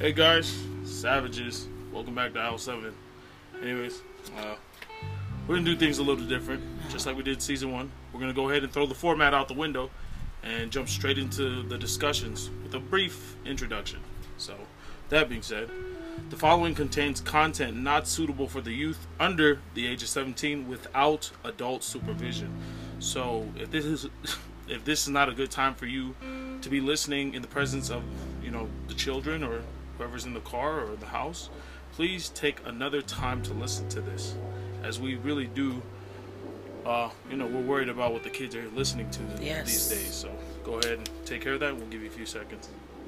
Hey guys, Savages. Welcome back to Aisle 7. Anyways, we're going to do things a little different, just like we did season 1. We're going to go ahead and throw the format out the window and jump straight into the discussions with a brief introduction. So, that being said, the following contains content not suitable for the youth under the age of 17 without adult supervision. So, if this is not a good time for you to be listening in the presence of, the children or whoever's in the car or the house, please take another time to listen to this, as we really do, we're worried about what the kids are listening to these days. So go ahead and take care of that. We'll give you a few seconds.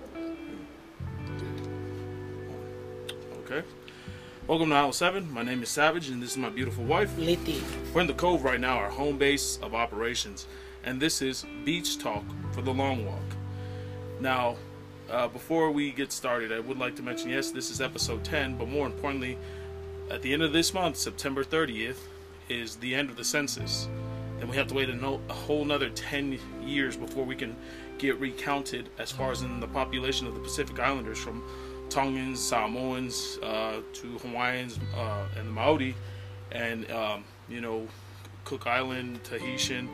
Okay. Welcome to Aisle 7. My name is Savage, and this is my beautiful wife, Litty. We're in the Cove right now, our home base of operations, and this is Beach Talk for the Long Walk. Now, before we get started, I would like to mention, yes, this is episode 10, but more importantly, at the end of this month, September 30th, is the end of the census. Then we have to wait a whole another 10 years before we can get recounted as far as in the population of the Pacific Islanders, from Tongans, Samoans, to Hawaiians, and the Maori, and, Cook Island, Tahitian,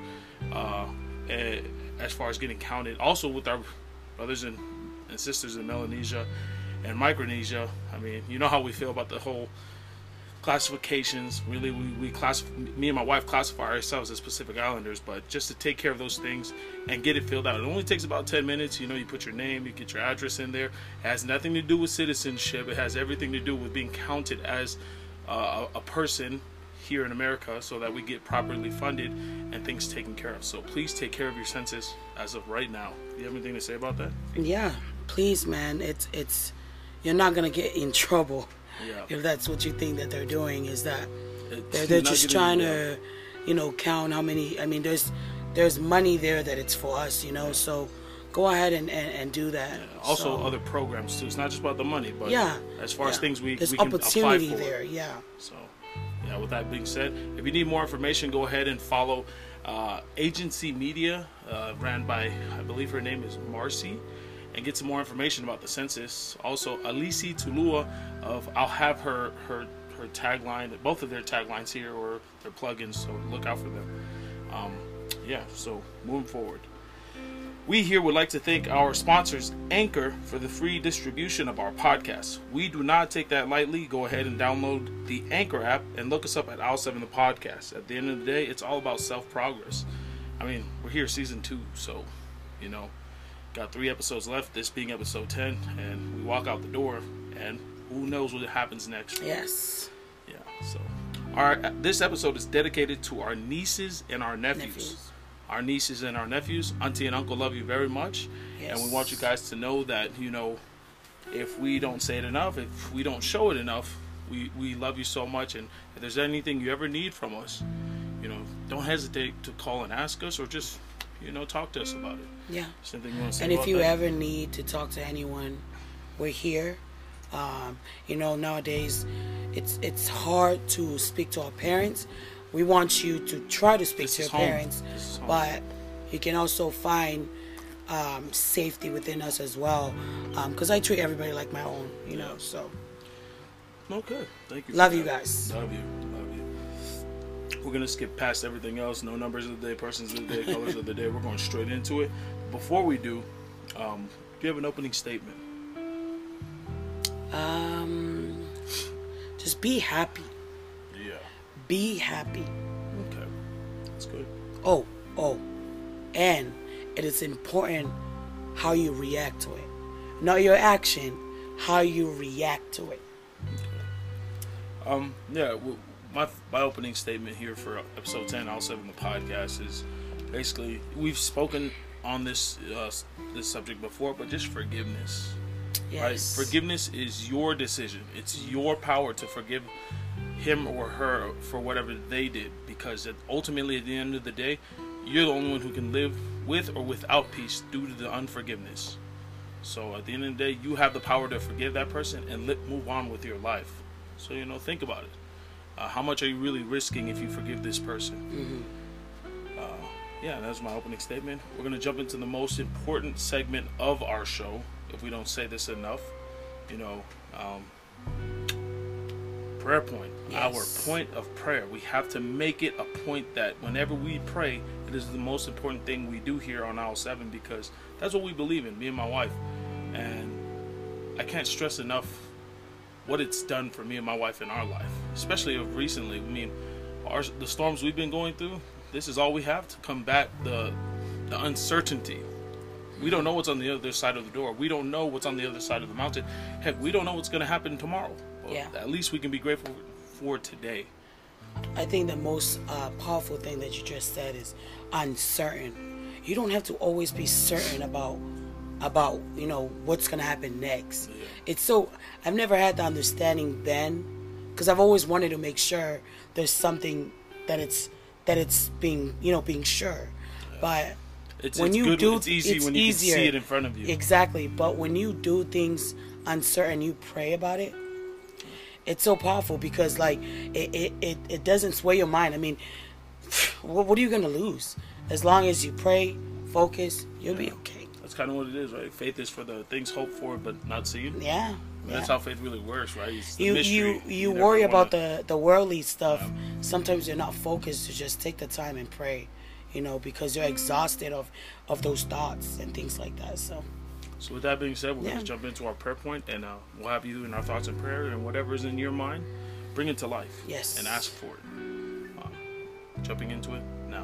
as far as getting counted. Also with our brothers and sisters in Melanesia and Micronesia. I mean, you know how we feel about the whole classifications. Really, me and my wife classify ourselves as Pacific Islanders, but just to take care of those things and get it filled out. It only takes about 10 minutes. You put your name, you get your address in there. It has nothing to do with citizenship. It has everything to do with being counted as a person here in America, so that we get properly funded and things taken care of. So please take care of your census as of right now. Do you have anything to say about that? Yeah, please, man. It's you're not gonna get in trouble if that's what you think that they're doing. Is that they're just trying to, count how many. I mean, there's money there that it's for us, So go ahead and do that. Yeah. Also, other programs too. It's not just about the money, but as far as things we can opportunity apply for. there. Yeah. So. Yeah, with that being said, if you need more information, go ahead and follow Agency Media, ran by, I believe her name is Marcy, and get some more information about the census. Also, Alisi Tulua I'll have her tagline, both of their taglines here, or their plugins, so look out for them. So moving forward. We here would like to thank our sponsors, Anchor, for the free distribution of our podcast. We do not take that lightly. Go ahead and download the Anchor app and look us up at Aisle 7 the Podcast. At the end of the day, it's all about self-progress. I mean, we're here season 2, so, got 3 episodes left, this being episode 10, and we walk out the door, and who knows what happens next. Yes. Yeah, so this episode is dedicated to our nieces and our nephews. Our nieces and our nephews. Auntie and uncle love you very much. Yes. And we want you guys to know that, if we don't say it enough, if we don't show it enough, we love you so much. And if there's anything you ever need from us, don't hesitate to call and ask us, or just, talk to us about it. Yeah. Something you want to say and about if you that? ever need to talk to anyone, we're here. Nowadays, it's hard to speak to our parents. We want you to try to speak to your parents, but you can also find safety within us as well. Because I treat everybody like my own, so. Okay, thank you. Love you guys. Love you. We're going to skip past everything else. No numbers of the day, persons of the day, colors of the day. We're going straight into it. Before we do, do you have an opening statement? Just be happy. Yeah. Be happy. Okay. That's good. Oh. And it is important how you react to it. Not your action, how you react to it. Okay. My opening statement here for episode 10, Aisle 7 the Podcast, is basically, we've spoken on this subject before, but just forgiveness. Yes. Right? Forgiveness is your decision. It's your power to forgive him or her for whatever they did, because ultimately, at the end of the day, you're the only one who can live with or without peace due to the unforgiveness. So at the end of the day, you have the power to forgive that person and move on with your life. So, think about it. How much are you really risking if you forgive this person? Mm-hmm. That's my opening statement. We're going to jump into the most important segment of our show, if we don't say this enough. you know, prayer point. Yes. Our point of prayer. We have to make it a point that whenever we pray, it is the most important thing we do here on Aisle 7, because that's what we believe in, me and my wife. And I can't stress enough what it's done for me and my wife in our life, especially recently. I mean, the storms we've been going through, this is all we have to combat the uncertainty. We don't know what's on the other side of the door. We don't know what's on the other side of the mountain. Heck, we don't know what's going to happen tomorrow. But at least we can be grateful for today. I think the most powerful thing that you just said is uncertain. You don't have to always be certain about you know what's gonna happen next. Yeah. It's so I've never had the understanding then, because I've always wanted to make sure there's something that it's being sure. Yeah. But when you do, it's easy when you can see it in front of you. Exactly. But when you do things uncertain, you pray about it. It's so powerful, because like it doesn't sway your mind. I mean, what are you gonna lose? As long as you pray, focus, you'll be okay. That's kind of what it is, right? Faith is for the things hoped for but not seen. Yeah. That's how faith really works, right? It's the you worry about the worldly stuff. Yeah. Sometimes you're not focused to just take the time and pray, you know, because you're exhausted of those thoughts and things like that. So with that being said, we're going to jump into our prayer point, and we'll have you in our thoughts and prayer, and whatever is in your mind, bring it to life. Yes. And ask for it. Jumping into it now.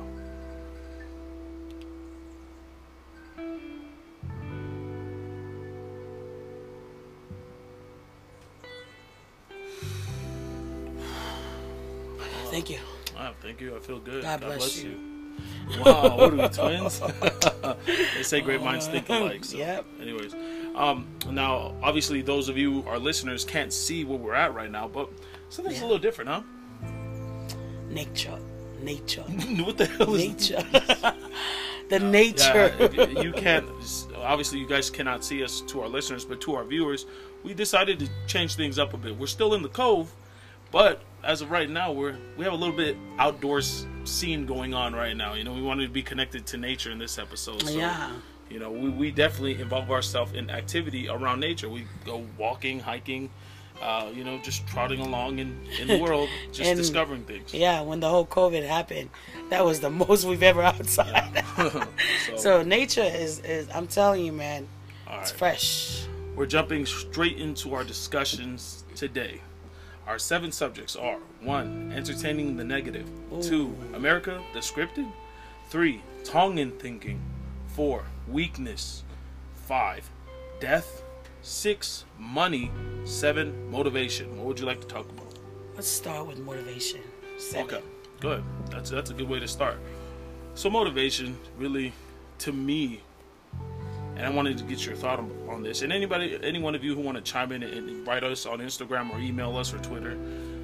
Thank you. Thank you. I feel good. God bless you. Wow, what are we, twins? They say great minds think alike. So. Yep. Anyways, now obviously those of you, our listeners, can't see where we're at right now, but something's a little different, huh? Nature. What the hell is nature? The nature. Yeah, you can't. Obviously, you guys cannot see us, to our listeners, but to our viewers, we decided to change things up a bit. We're still in the cove, but as of right now, we have a little bit outdoors scene going on right now. You know, we wanted to be connected to nature in this episode. So, you know, we definitely involve ourselves in activity around nature. We go walking, hiking, you know, just trotting along in the world, just discovering things. Yeah, when the whole COVID happened, that was the most we've ever outside. Yeah. So nature is I'm telling you, man, it's fresh. We're jumping straight into our discussions today. Our 7 subjects are: 1. Entertaining the negative. Ooh. 2. America, the scripted. 3. Tongan thinking. 4. Weakness. 5. Death. 6. Money. 7. Motivation. What would you like to talk about? Let's start with motivation. 7. Okay, good. That's a good way to start. So motivation, really, to me, and I wanted to get your thought on this. And any one of you who want to chime in and write us on Instagram or email us or Twitter,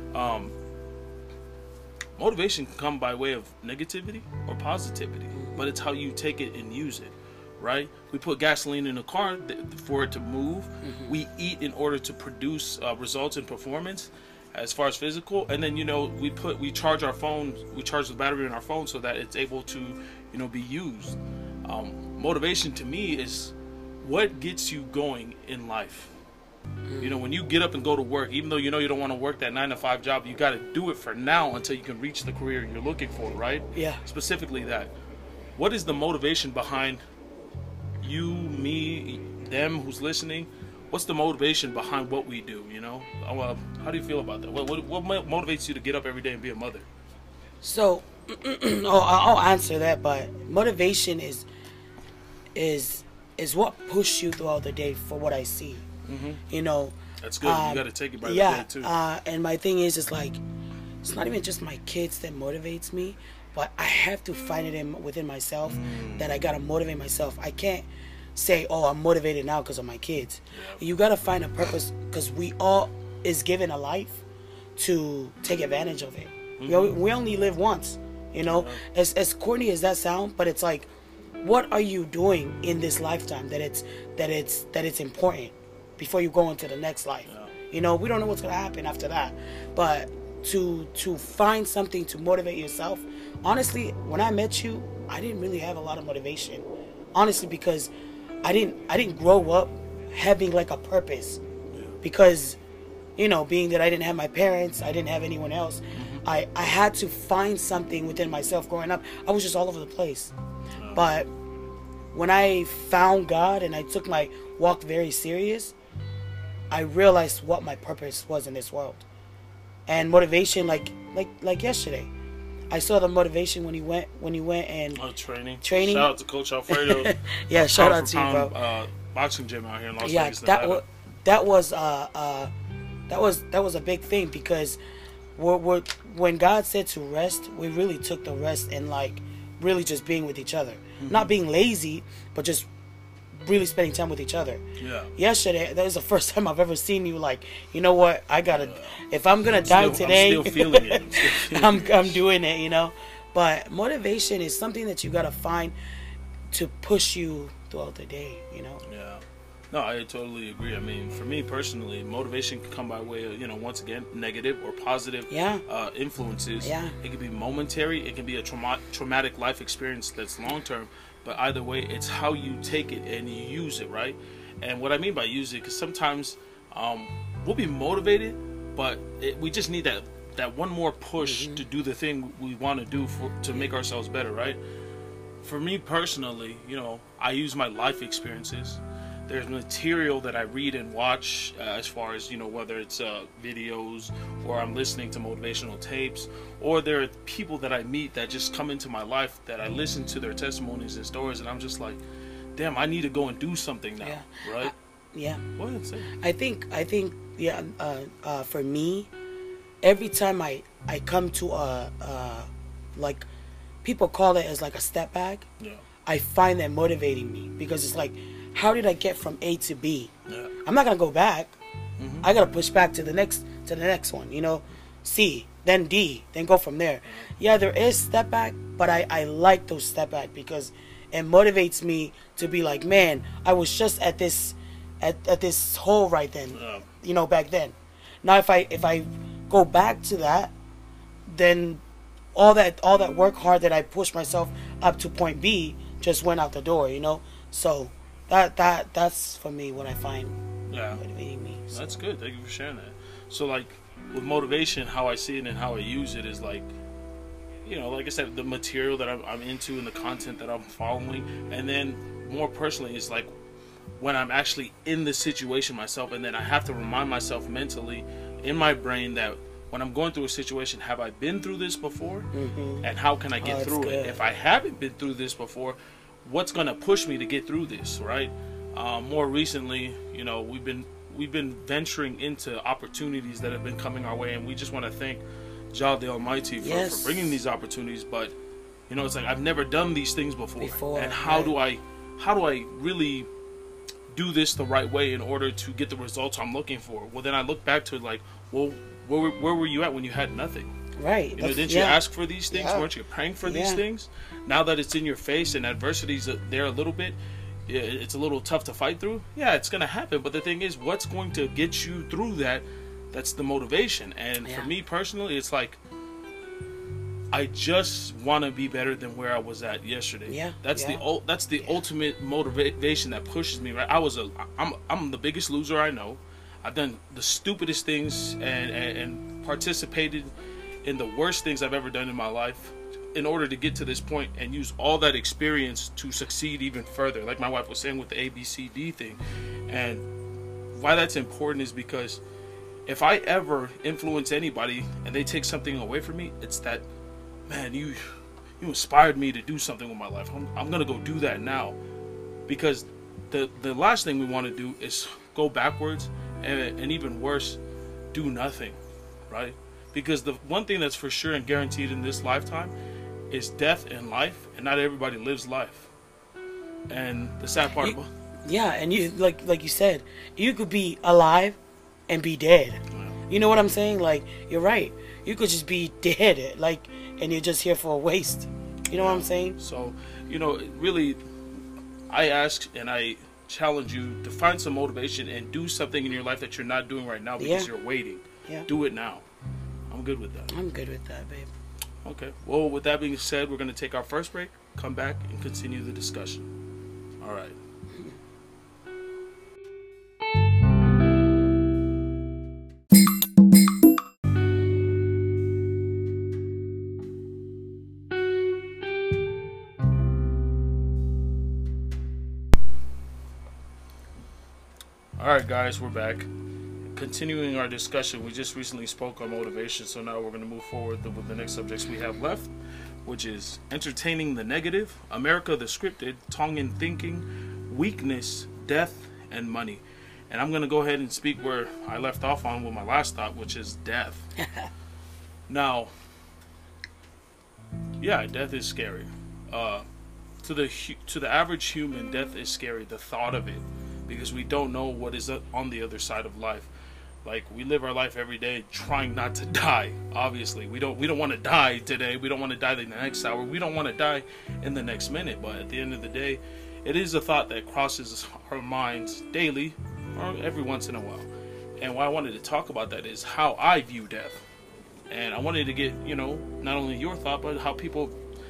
motivation can come by way of negativity or positivity, but it's how you take it and use it, right? We put gasoline in a car for it to move. Mm-hmm. We eat in order to produce results in performance as far as physical, and then, you know, we charge our phones, we charge the battery in our phone so that it's able to, you know, be used. Motivation to me is what gets you going in life. You know, when you get up and go to work, even though you know you don't want to work that 9-to-5 job, you got to do it for now until you can reach the career you're looking for, right? Yeah. Specifically that. What is the motivation behind you, me, them who's listening? What's the motivation behind what we do, you know? How do you feel about that? What motivates you to get up every day and be a mother? So, I'll answer that, but motivation is what pushes you throughout the day, for what I see. Mm-hmm. You know, that's good. You got to take it by the day too. And my thing is like, it's not even just my kids that motivates me, but I have to find it within myself that I gotta motivate myself. I can't say, "Oh, I'm motivated now because of my kids." Yeah. You gotta find a purpose, because we all is given a life to take advantage of it. Mm-hmm. We only live once. You know, as corny as that sounds, but it's like, what are you doing in this lifetime that it's important before you go into the next life? Yeah. You know, we don't know what's gonna happen after that, but to find something to motivate yourself. Honestly, when I met you, I didn't really have a lot of motivation. Honestly, because I didn't grow up having like a purpose. Yeah. because, you know, being that I didn't have my parents, I didn't have anyone else, I had to find something within myself growing up. I was just all over the place. But when I found God and I took my walk very serious, I realized what my purpose was in this world. And motivation, like yesterday, I saw the motivation when you went and training. Training. Shout out to Coach Alfredo. Yeah, shout out to you, bro. Boxing gym out here in Las Vegas, Nevada. that was a big thing, because when God said to rest, we really took the rest in like really just being with each other, not being lazy, but just really spending time with each other. Yeah. Yesterday, that was the first time I've ever seen you like, you know what, I gotta, if I'm gonna die today, I'm still feeling it. I'm doing it, you know. But motivation is something that you gotta find to push you throughout the day, you know. Yeah. No, I totally agree. I mean, for me personally, motivation can come by way of, you know, once again, negative or positive influences. Yeah. It can be momentary. It can be a traumatic life experience that's long term. But either way, it's how you take it and you use it, right? And what I mean by use it, because sometimes we'll be motivated, but we just need that one more push to do the thing we want to do to make ourselves better, right? For me personally, you know, I use my life experiences. There's material that I read and watch as far as, you know, whether it's videos or I'm listening to motivational tapes, or there are people that I meet that just come into my life that I listen to their testimonies and stories, and I'm just like, damn, I need to go and do something now, right? Go ahead, say. I think for me, every time I come to like, people call it as like a step back, I find that motivating me, because it's like, how did I get from A to B? I'm not gonna go back. I gotta push back to the next one, you know, C, then D, then go from there. Yeah, there is step back, but I like those step back, because it motivates me to be like, man, I was just at this hole right then, you know, back then. Now if I go back to that, then all that work hard that I pushed myself up to point B just went out the door, you know. So that's for me what I find motivating me. So. That's good. Thank you for sharing that. So like with motivation, how I see it and how I use it is like, you know, like I said, the material that I'm into and the content that I'm following, and then more personally, it's like when I'm actually in the situation myself, and then I have to remind myself mentally in my brain that when I'm going through a situation, have I been through this before, and how can I get through it? If I haven't been through this before, what's going to push me to get through this, right? More recently, you know, we've been venturing into opportunities that have been coming our way, and we just want to thank Jah the Almighty for bringing these opportunities. But you know, it's like I've never done these things before, and how do I really do this the right way in order to get the results I'm looking for? Well, then I look back to it like, well, where were you at when you had nothing? Right. You know, didn't you ask for these things? Weren't you praying for these things? Now that it's in your face and adversity's there a little bit, it's a little tough to fight through. Yeah, it's going to happen. But the thing is, what's going to get you through that? That's the motivation. And for me personally, it's like, I just want to be better than where I was at yesterday. That's the ultimate motivation that pushes me. Right? I'm the biggest loser I know. I've done the stupidest things and participated in the worst things I've ever done in my life in order to get to this point and use all that experience to succeed even further. Like my wife was saying with the ABCD thing. And why that's important is because if I ever influence anybody and they take something away from me, it's that, man, you inspired me to do something with my life. I'm going to go do that now. Because the last thing we want to do is go backwards and even worse, do nothing, right? Because the one thing that's for sure and guaranteed in this lifetime is death and life, and not everybody lives life. And the sad part about and you like you said, you could be alive and be dead. You know what I'm saying? Like, you're right. You could just be dead, like, and you're just here for a waste. You know what I'm saying? So, you know, really, I ask and I challenge you to find some motivation and do something in your life that you're not doing right now because you're waiting. Do it now. I'm good with that. I'm good with that, babe. Okay. Well, with that being said, we're going to take our first break, come back, and continue the discussion. All right. Alright guys, we're back. Continuing our discussion, we just recently spoke on motivation, so now we're going to move forward with the next subjects we have left, which is entertaining the negative, America the scripted, Tongan thinking, weakness, death, and money. And I'm going to go ahead and speak where I left off on with my last thought, which is death. Now, yeah, death is scary. To the average human, death is scary, the thought of it, because we don't know what is on the other side of life. Like, we live our life every day trying not to die. Obviously, we don't want to die today. We don't want to die in the next hour. We don't want to die in the next minute. But at the end of the day, it is a thought that crosses our minds daily or every once in a while. And why I wanted to talk about that is how I view death. And I wanted to get, not only your thought, but how people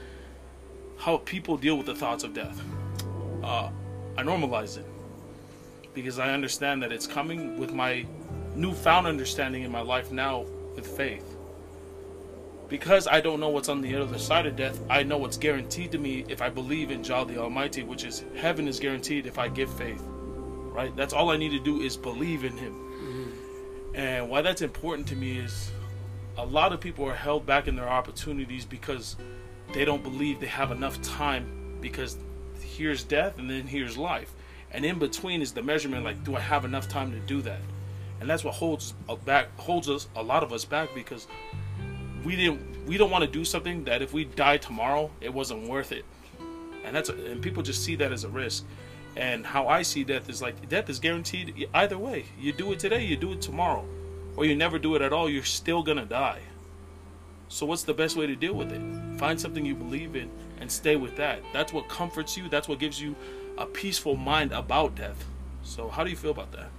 deal with the thoughts of death. I normalize it because I understand that it's coming with my newfound understanding in my life now with faith. Because I don't know what's on the other side of death, I know what's guaranteed to me if I believe in Jah the Almighty, which is heaven is guaranteed if I give faith. Right? That's all I need to do is believe in Him. Mm-hmm. And why that's important to me is a lot of people are held back in their opportunities because they don't believe they have enough time, because here's death and then here's life. And in between is the measurement, like, do I have enough time to do that? And that's what holds a lot of us back, because we don't want to do something that if we die tomorrow, it wasn't worth it. And people just see that as a risk. And how I see death is like, death is guaranteed either way. You do it today, you do it tomorrow, or you never do it at all, you're still gonna die. So what's the best way to deal with it? Find something you believe in and stay with that. That's what comforts you. That's what gives you a peaceful mind about death. So how do you feel about that?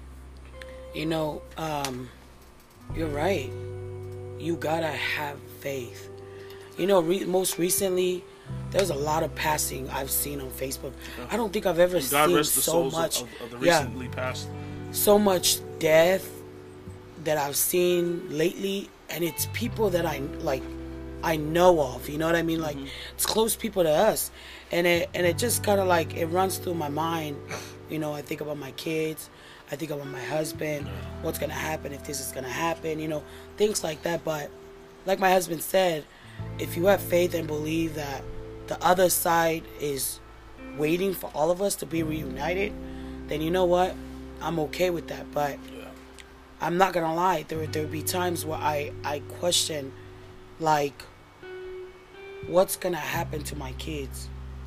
You're right. You gotta have faith. Most recently, there's a lot of passing I've seen on Facebook. I don't think I've ever seen so much of the recently passed. So much death that I've seen lately, and it's people that I know of. You know what I mean? Like, it's close people to us, and it just kind of like it runs through my mind. I think about my kids. I think about my husband, what's going to happen if this is going to happen, things like that. But like my husband said, if you have faith and believe that the other side is waiting for all of us to be reunited, then you know what? I'm okay with that. But I'm not going to lie. There would be times where I question, like, what's going to happen to my kids?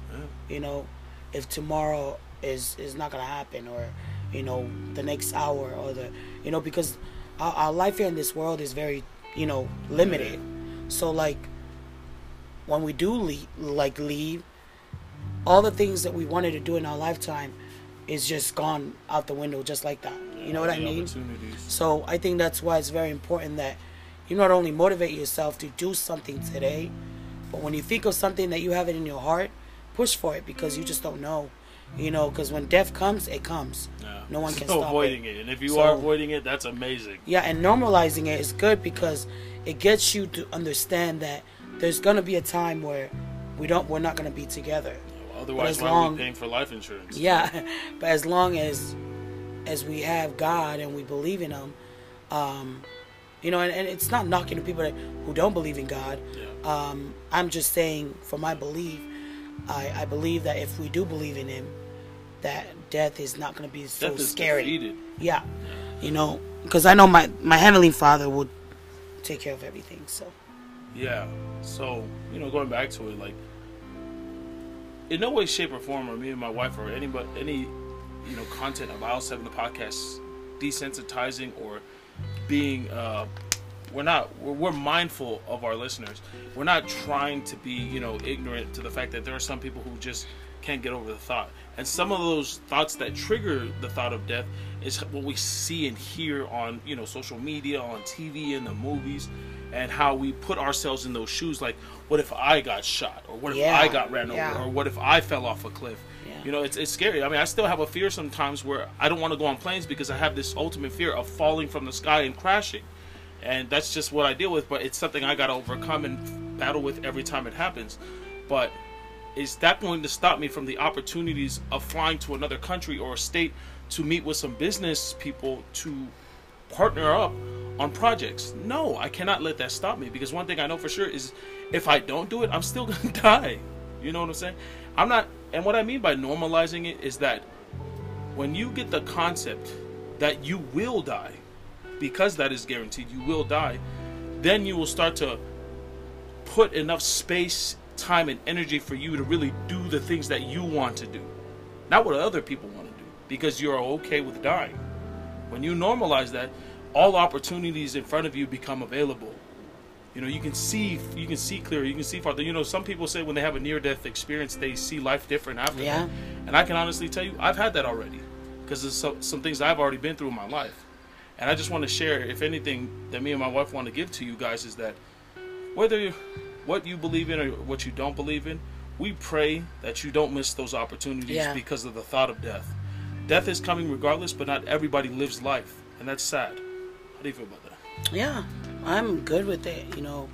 If tomorrow is not going to happen, or the next hour, or because our life here in this world is very, limited. So, like, when we do leave, all the things that we wanted to do in our lifetime is just gone out the window just like that. You know what I mean? So I think that's why it's very important that you not only motivate yourself to do something today, but when you think of something that you have it in your heart, push for it, because you just don't know. Because when death comes, it comes. Yeah. No one can stop avoiding it. And if you are avoiding it, that's amazing. Yeah, and normalizing it is good, because it gets you to understand that there's going to be a time where we're not going to be together. Well, otherwise, why are we paying for life insurance? Yeah, but as long as we have God and we believe in Him, and it's not knocking the people who don't believe in God. Yeah. I'm just saying, for my belief, I believe that if we do believe in Him, that death is not going to be so scary. Defeated. Yeah, because I know my Heavenly Father will take care of everything. So. Yeah. So going back to it, like, in no way, shape, or form, or me and my wife, or any content of Aisle 7 the podcast desensitizing or being we're mindful of our listeners. We're not trying to be ignorant to the fact that there are some people who just can't get over the thought. And some of those thoughts that trigger the thought of death is what we see and hear on social media, on TV, in the movies, and how we put ourselves in those shoes. Like, what if I got shot, or what if I got ran over, or what if I fell off a cliff? It's scary. I mean, I still have a fear sometimes where I don't want to go on planes because I have this ultimate fear of falling from the sky and crashing. And that's just what I deal with, but it's something I got to overcome and battle with every time it happens. But is that going to stop me from the opportunities of flying to another country or a state to meet with some business people to partner up on projects. No, I cannot let that stop me, because one thing I know for sure is if I don't do it, I'm still gonna die. You know what I'm saying? I'm not, and what I mean by normalizing it is that when you get the concept that you will die, because that is guaranteed, you will die, then you will start to put enough space, time, and energy for you to really do the things that you want to do, not what other people want to do, because you're okay with dying. When you normalize that, all opportunities in front of you become available. You know, you can see clearer, you can see farther. You know, some people say when they have a near-death experience, they see life different after that. And I can honestly tell you, I've had that already, because there's some things I've already been through in my life. And I just want to share, if anything, that me and my wife want to give to you guys is that whether what you believe in or what you don't believe in, we pray that you don't miss those opportunities because of the thought of death. Death is coming regardless, but not everybody lives life, and that's sad. How do you feel about that? Yeah, I'm good with it. You know,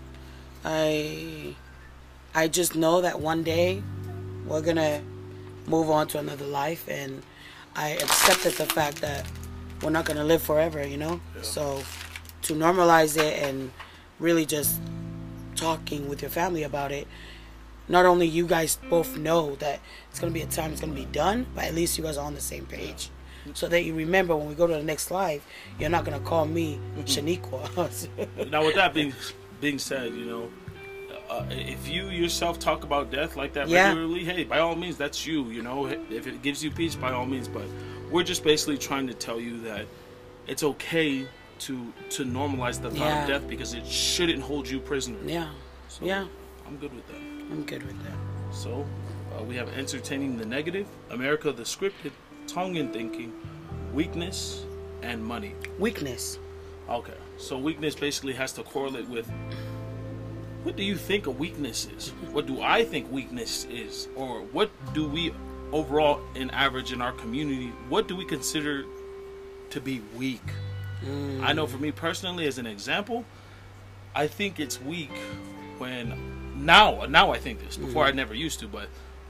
I just know that one day we're gonna move on to another life, and I accepted the fact that we're not gonna live forever. You know, so to normalize it and really just talking with your family about it, not only you guys both know that it's going to be a time it's going to be done, but at least you guys are on the same page, so that you remember when we go to the next life, you're not going to call me Shaniqua. Now, with that being said, you know, if you yourself talk about death like that regularly, hey, by all means, that's you. You know, if it gives you peace, by all means. But we're just basically trying to tell you that it's okay to normalize the thought of death, because it shouldn't hold you prisoner. So I'm good with that. I'm good with that. So we have entertaining the negative, America the scripted, tongue in thinking, weakness, and money. Weakness. Okay, so weakness basically has to correlate with, what do you think a weakness is? What do I think weakness is? Or what do we overall in average in our community, what do we consider to be weak? I know for me personally, as an example, I think it's weak when, now I think this, before I never used to, but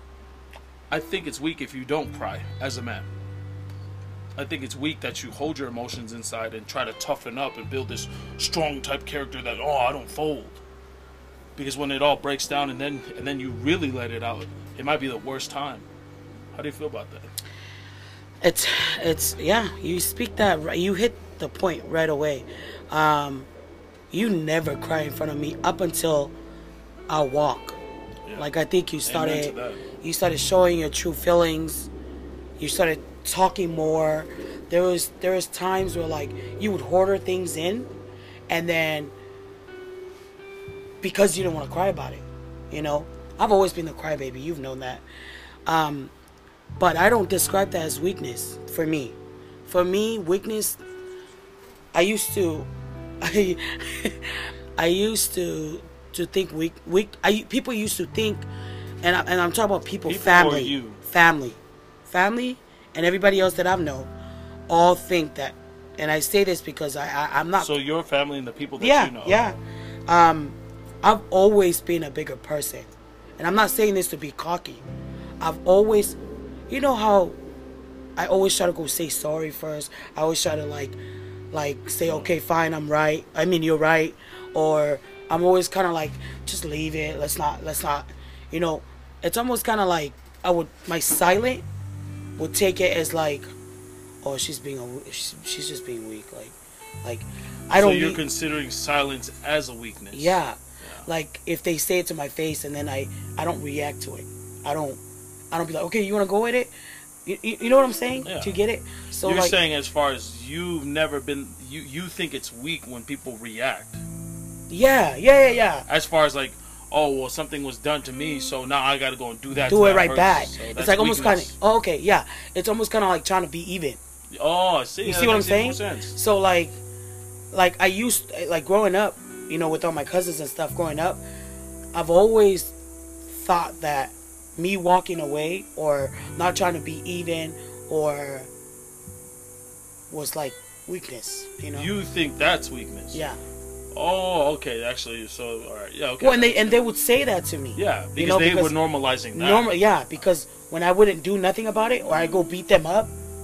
I think it's weak if you don't cry as a man. I think it's weak that you hold your emotions inside and try to toughen up and build this strong type character that, oh, I don't fold. Because when it all breaks down and then you really let it out, it might be the worst time. How do you feel about that? It's you speak that right. You hit the point right away. You never cry in front of me up until I walk. Like, I think you started showing your true feelings. You started talking more. There was times where, like, you would hoard things in, and then because you didn't want to cry about it, you know. I've always been the crybaby. You've known that. But I don't describe that as weakness for me. For me, weakness, I used to think people used to think, and I'm talking about people family, and everybody else that I've known, all think that, and I say this because I'm not. So your family and the people that you know. Yeah. I've always been a bigger person, and I'm not saying this to be cocky. I've always, you know how I always try to go say sorry first. I always try to like say, okay, fine, I'm right. I mean, you're right. Or I'm always kind of like, just leave it. Let's not, you know, it's almost kind of like my silent would take it as like, oh, she's just being weak. Like I don't. So you're considering silence as a weakness. Yeah. Like, if they say it to my face and then I don't react to it. I don't be like, okay, you want to go with it? You know what I'm saying? Yeah. Do you get it? So you're saying, as far as you've never been, you think it's weak when people react. Yeah. As far as like, oh, well, something was done to me, so now I got to go and do that. Do it right back. So it's like almost kind of, oh, okay, yeah. It's almost kind of like trying to be even. Oh, I see. You see what I'm saying? So like I used, like, growing up, you know, with all my cousins and stuff growing up, I've always thought that me walking away or not trying to be even or was like weakness, you know? You think that's weakness? Yeah. Oh, okay. Actually, so all right, yeah, okay. Well, and they would say that to me. Yeah, because they were normalizing that. Yeah, because when I wouldn't do nothing about it or I go beat them up,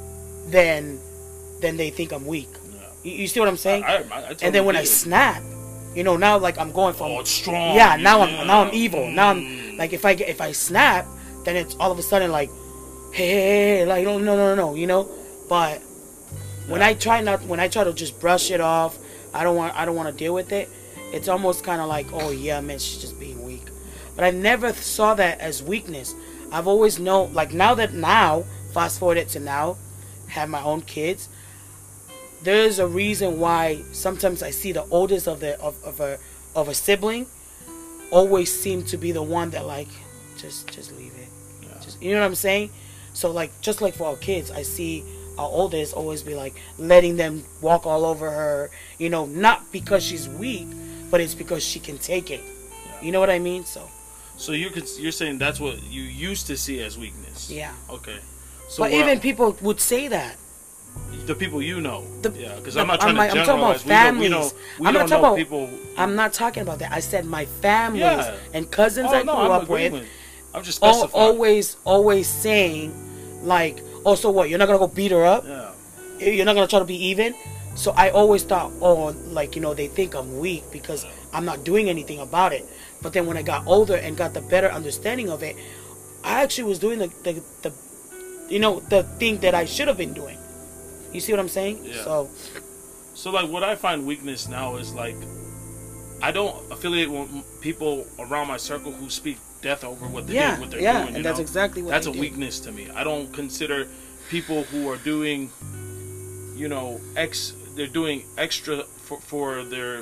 then they think I'm weak. Yeah. You see what I'm saying? I totally and then when I snap, you know, now like I'm going from strong. Yeah, now I'm evil. Now I'm like if I snap, then it's all of a sudden like, hey, like no, you know. But when I try to just brush it off, I don't want to deal with it. It's almost kind of like, oh yeah, man, she's just being weak. But I never saw that as weakness. I've always known, like now, fast forward it to now, have my own kids. There's a reason why sometimes I see the oldest of a sibling always seem to be the one that like, just leave it. Yeah. You know what I'm saying? So like, just like for our kids, I see our oldest always be like letting them walk all over her, you know, not because she's weak, but it's because she can take it. Yeah. You know what I mean? So you're saying that's what you used to see as weakness. Yeah. Okay. So but even people would say that. The people you know. Yeah, because I'm not trying to generalize. I'm talking about families. We don't know people. I'm not talking about that. I said my families and cousins I grew up with. I'm just specifying. Always saying like, oh, so what? You're not gonna go beat her up? Yeah. You're not gonna try to be even? So I always thought, oh, like, you know, they think I'm weak because I'm not doing anything about it. But then when I got older and got the better understanding of it, I actually was doing the you know, the thing that I should have been doing. You see what I'm saying? Yeah. So like what I find weakness now is like, I don't affiliate with people around my circle who speak death over what they're doing. Yeah, and that's exactly what that's a weakness to me. I don't consider people who are doing, you know, they're doing extra for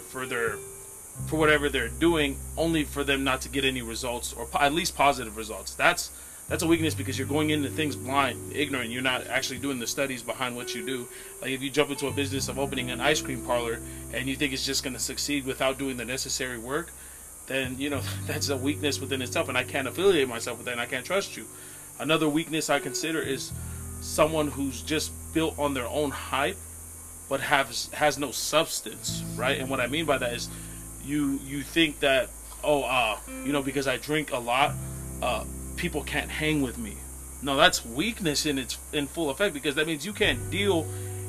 whatever they're doing, only for them not to get any results or at least positive results. That's a weakness because you're going into things blind, ignorant. You're not actually doing the studies behind what you do. Like if you jump into a business of opening an ice cream parlor and you think it's just going to succeed without doing the necessary work, then, you know, that's a weakness within itself, and I can't affiliate myself with that, and I can't trust you. Another weakness I consider is someone who's just built on their own hype but has no substance, right? And what I mean by that is you think that, you know, because I drink a lot, people can't hang with me. No, that's weakness in full effect, because that means you can't deal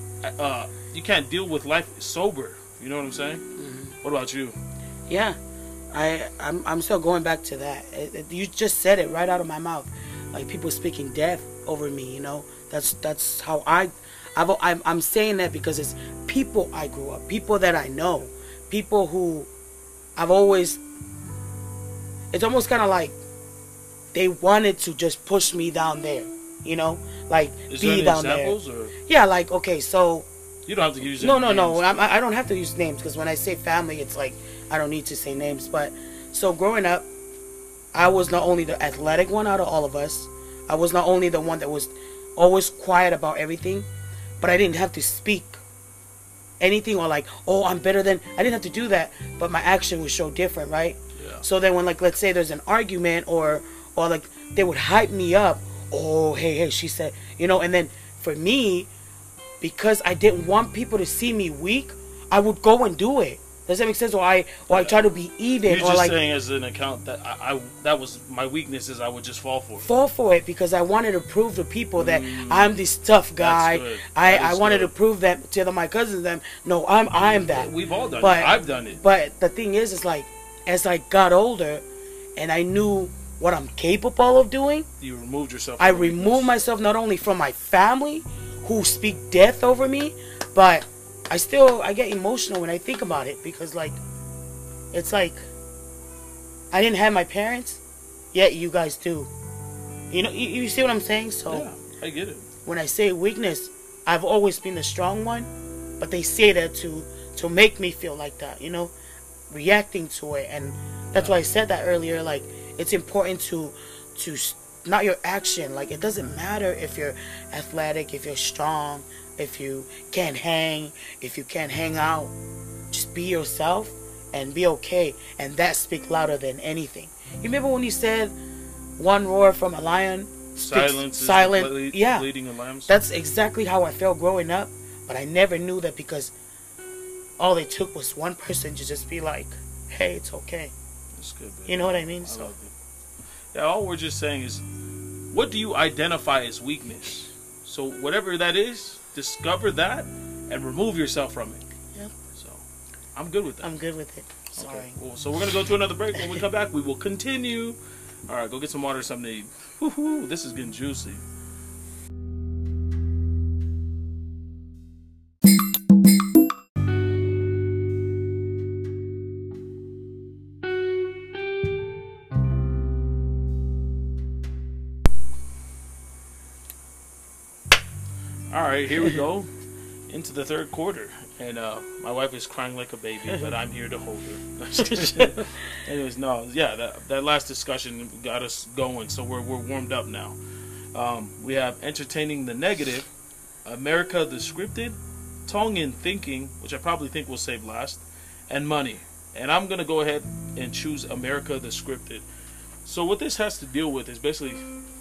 with life sober. You know what I'm saying? Mm-hmm. What about you? Yeah, I'm still going back to that. You just said it right out of my mouth. Like people speaking death over me. You know, that's how I'm saying that because it's people I grew up, people that I know, people who I've always. It's almost kind of like they wanted to just push me down there, you know, like be down there. Or? Yeah, like okay, so you don't have to use no. I don't have to use names because when I say family, it's like I don't need to say names. But so growing up, I was not only the athletic one out of all of us. I was not only the one that was always quiet about everything, but I didn't have to speak anything or like, oh, I'm better than. I didn't have to do that, but my action would show different, right? Yeah. So then when like let's say there's an argument or like they would hype me up. Oh, hey, she said, you know, and then for me, because I didn't want people to see me weak, I would go and do it. Does that make sense? Or I try to be even. You're or just like saying as an account that that was my weakness, is I would just fall for it. Fall for it because I wanted to prove to people that I'm this tough guy. I wanted to prove that to my cousins. Them, no, I'm that. We've all done it. I've done it. But the thing is like as I got older, and I knew what I'm capable of doing. You removed yourself. I removed myself not only from my family, who speak death over me, but I get emotional when I think about it because like, it's like, I didn't have my parents, yet you guys do. You know, you see what I'm saying? So yeah, I get it. When I say weakness, I've always been the strong one, but they say that to make me feel like that, you know, reacting to it, and that's why I said that earlier. Like, it's important to not your action. Like, it doesn't matter if you're athletic, if you're strong, if you can't hang, if you can't hang out. Just be yourself and be okay, and that speaks louder than anything. You remember when you said one roar from a lion, silent, yeah, bleeding a lamb? That's exactly how I felt growing up, but I never knew that because all it took was one person to just be like, hey, it's okay. That's good, baby. You know what I mean? I love it. Yeah, all we're just saying is, what do you identify as weakness? So whatever that is, discover that and remove yourself from it. Yep. So I'm good with that. I'm good with it. Sorry. Okay, cool. So we're gonna go to another break. When we come back, we will continue. All right, go get some water or something to eat. Woo-hoo, this is getting juicy. All right, here we go into the third quarter, and my wife is crying like a baby, but I'm here to hold her. Anyways, no, yeah, that last discussion got us going, so we're warmed up now. We have entertaining the negative, America the scripted, tongue-in thinking, which I probably think we'll save last, and money. And I'm gonna go ahead and choose America the scripted. So what this has to deal with is basically,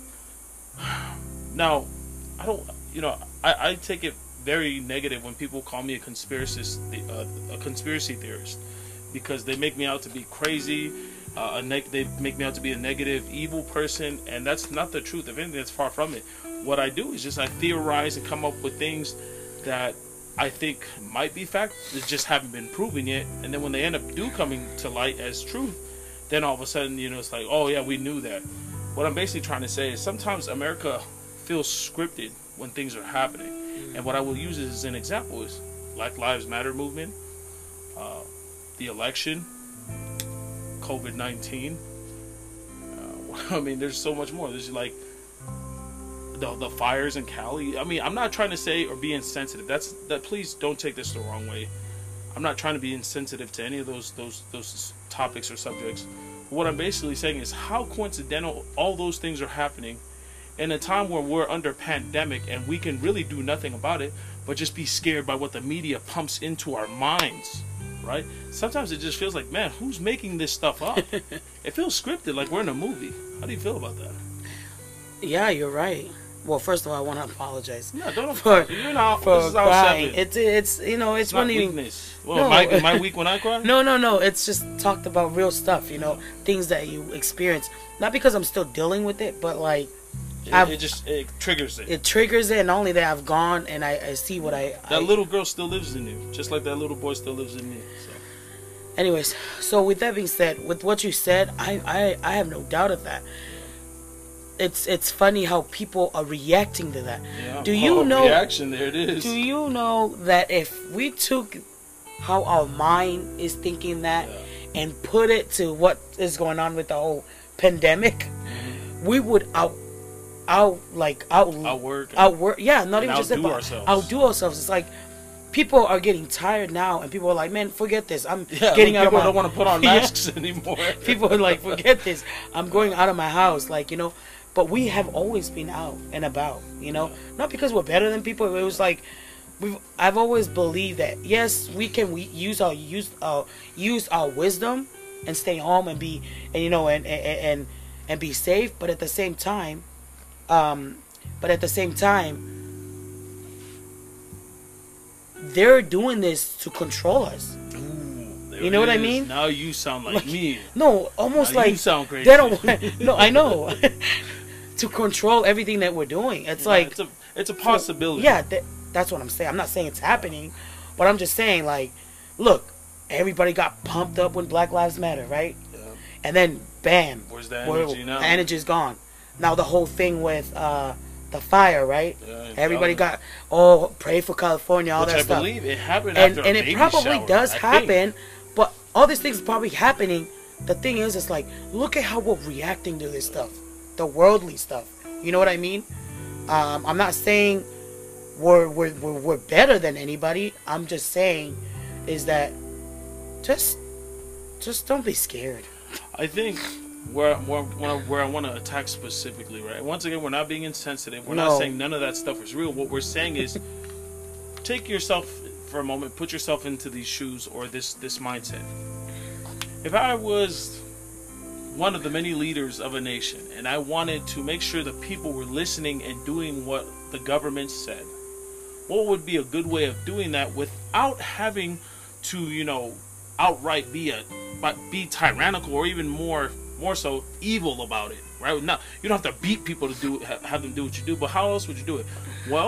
now, I don't, you know, I take it very negative when people call me a conspiracy theorist, because they make me out to be crazy. They make me out to be a negative, evil person, and that's not the truth. If anything, that's far from it. What I do is just I theorize and come up with things that I think might be fact, that just haven't been proven yet. And then when they end up coming to light as truth, then all of a sudden, you know, it's like, oh yeah, we knew that. What I'm basically trying to say is sometimes America feels scripted when things are happening. And what I will use as an example is Black Lives Matter movement, the election, COVID-19. I mean, there's so much more. There's like the fires in Cali. I mean, I'm not trying to say or be insensitive. Please don't take this the wrong way. I'm not trying to be insensitive to any of those topics or subjects. What I'm basically saying is how coincidental all those things are happening in a time where we're under pandemic and we can really do nothing about it but just be scared by what the media pumps into our minds, right? Sometimes it just feels like, man, who's making this stuff up? It feels scripted, like we're in a movie. How do you feel about that? Yeah, you're right. Well, first of all, I want to apologize. No, don't apologize. You're not. For this is crying. It's you know, it's not funny. Weakness. Well, no. Am I weak when I cry? No. It's just talked about real stuff, you know, things that you experience. Not because I'm still dealing with it, but like it triggers it. It triggers it, and not only that, I've gone and I see what that little girl still lives in you, just like that little boy still lives in me. So. Anyways, so with that being said, with what you said, I have no doubt of that. It's funny how people are reacting to that. Yeah. Do you know? Reaction, there it is. Do you know that if we took how our mind is thinking that and put it to what is going on with the whole pandemic, we would outwork. Yeah, not even just outdo ourselves. It's like people are getting tired now, and people are like, "Man, forget this. I'm getting out of my." People don't want to put on masks anymore. People are like, "Forget this. I'm going out of my house." Like, you know. But we have always been out and about, you know, not because we're better than people. It was like I've always believed that yes, we use our wisdom and stay home and be and be safe. But at the same time, they're doing this to control us. You know what I mean? Now you sound like me. No, almost now like you sound crazy. They don't want. No, I know. To control everything that we're doing, it's like it's a possibility. Yeah, that's what I'm saying. I'm not saying it's happening, but I'm just saying, like, look, everybody got pumped up when Black Lives Matter, right? Yeah. And then bam, where's the energy now? The energy's gone. Now the whole thing with the fire, right? Yeah, everybody got pray for California, all that stuff. I believe it happened after a baby and it probably shower, does happen, but all these things are probably happening. The thing is, it's like, look at how we're reacting to this stuff. The worldly stuff, you know what I mean? I'm not saying we're better than anybody. I'm just saying is that just don't be scared. I think where I want to attack specifically, right? Once again, we're not being insensitive. We're not saying none of that stuff is real. What we're saying is, take yourself for a moment, put yourself into these shoes or this mindset. If I was one of the many leaders of a nation, and I wanted to make sure the people were listening and doing what the government said, what would be a good way of doing that without having to, you know, outright be tyrannical or even more so evil about it, right? Now, you don't have to beat people to have them do what you do, but how else would you do it? Well,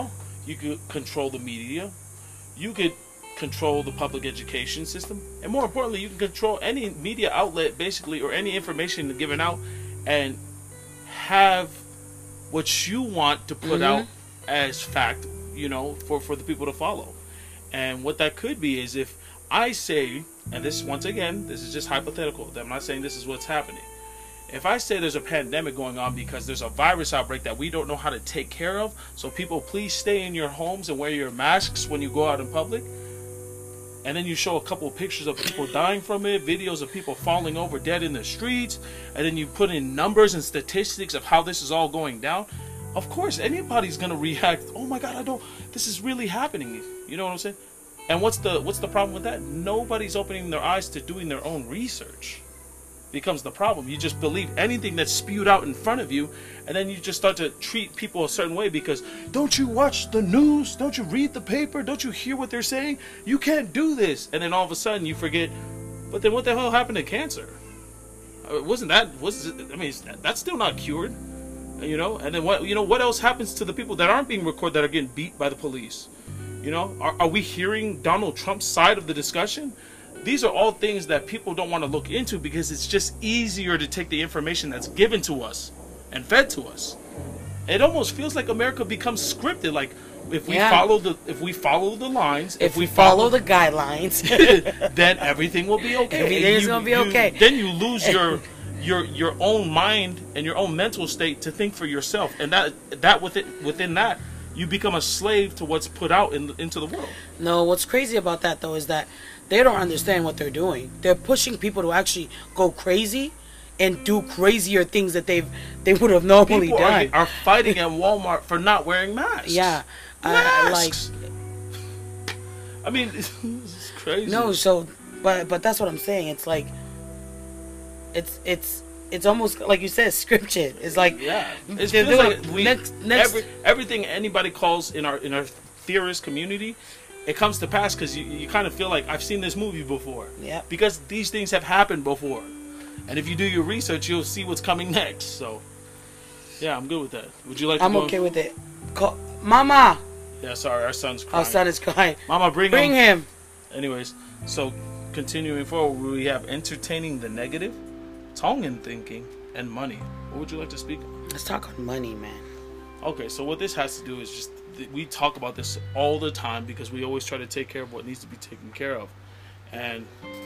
you could control the media, you could control the public education system, and more importantly, you can control any media outlet basically, or any information given out, and have what you want to put out as fact, you know, for the people to follow. And what that could be is, if I say, and this, once again, this is just hypothetical, I'm not saying this is what's happening. If I say there's a pandemic going on because there's a virus outbreak that we don't know how to take care of, so people please stay in your homes and wear your masks when you go out in public, and then you show a couple of pictures of people dying from it, videos of people falling over dead in the streets, and then you put in numbers and statistics of how this is all going down, of course anybody's gonna react, oh my god, this is really happening. You know what I'm saying? And what's the problem with that? Nobody's opening their eyes to doing their own research. Becomes the problem. You just believe anything that's spewed out in front of you, and then you just start to treat people a certain way because, don't you watch the news? Don't you read the paper? Don't you hear what they're saying? You can't do this. And then all of a sudden you forget, but then what the hell happened to cancer? That's still not cured, you know? And then what else happens to the people that aren't being recorded, that are getting beat by the police? You know, are we hearing Donald Trump's side of the discussion? These are all things that people don't want to look into because it's just easier to take the information that's given to us and fed to us. It almost feels like America becomes scripted. Like, if we follow the lines, if we follow the guidelines, then everything will be okay. Everything's gonna be okay. Then you lose your own mind and your own mental state to think for yourself, and within that, you become a slave to what's put out into the world. No, what's crazy about that though is that they don't understand what they're doing. They're pushing people to actually go crazy and do crazier things that they would have normally done. People are fighting at Walmart for not wearing masks. Yeah, masks. I mean, it's crazy. No, but that's what I'm saying. It's like it's almost like you said, scripted. It's like, yeah, it feels like everything anybody calls in our theorist community, it comes to pass because you kind of feel like, I've seen this movie before. Yeah. Because these things have happened before, and if you do your research, you'll see what's coming next. So, yeah, I'm good with that. Would you like? I'm okay with it. Mama. Yeah, sorry, our son's crying. Our son is crying. Mama, bring him. Anyways, so continuing forward, we have entertaining the negative, Tongan thinking, and money. What would you like to speak on? Let's talk on money, man. Okay, so what this has to do is just, we talk about this all the time because we always try to take care of what needs to be taken care of. And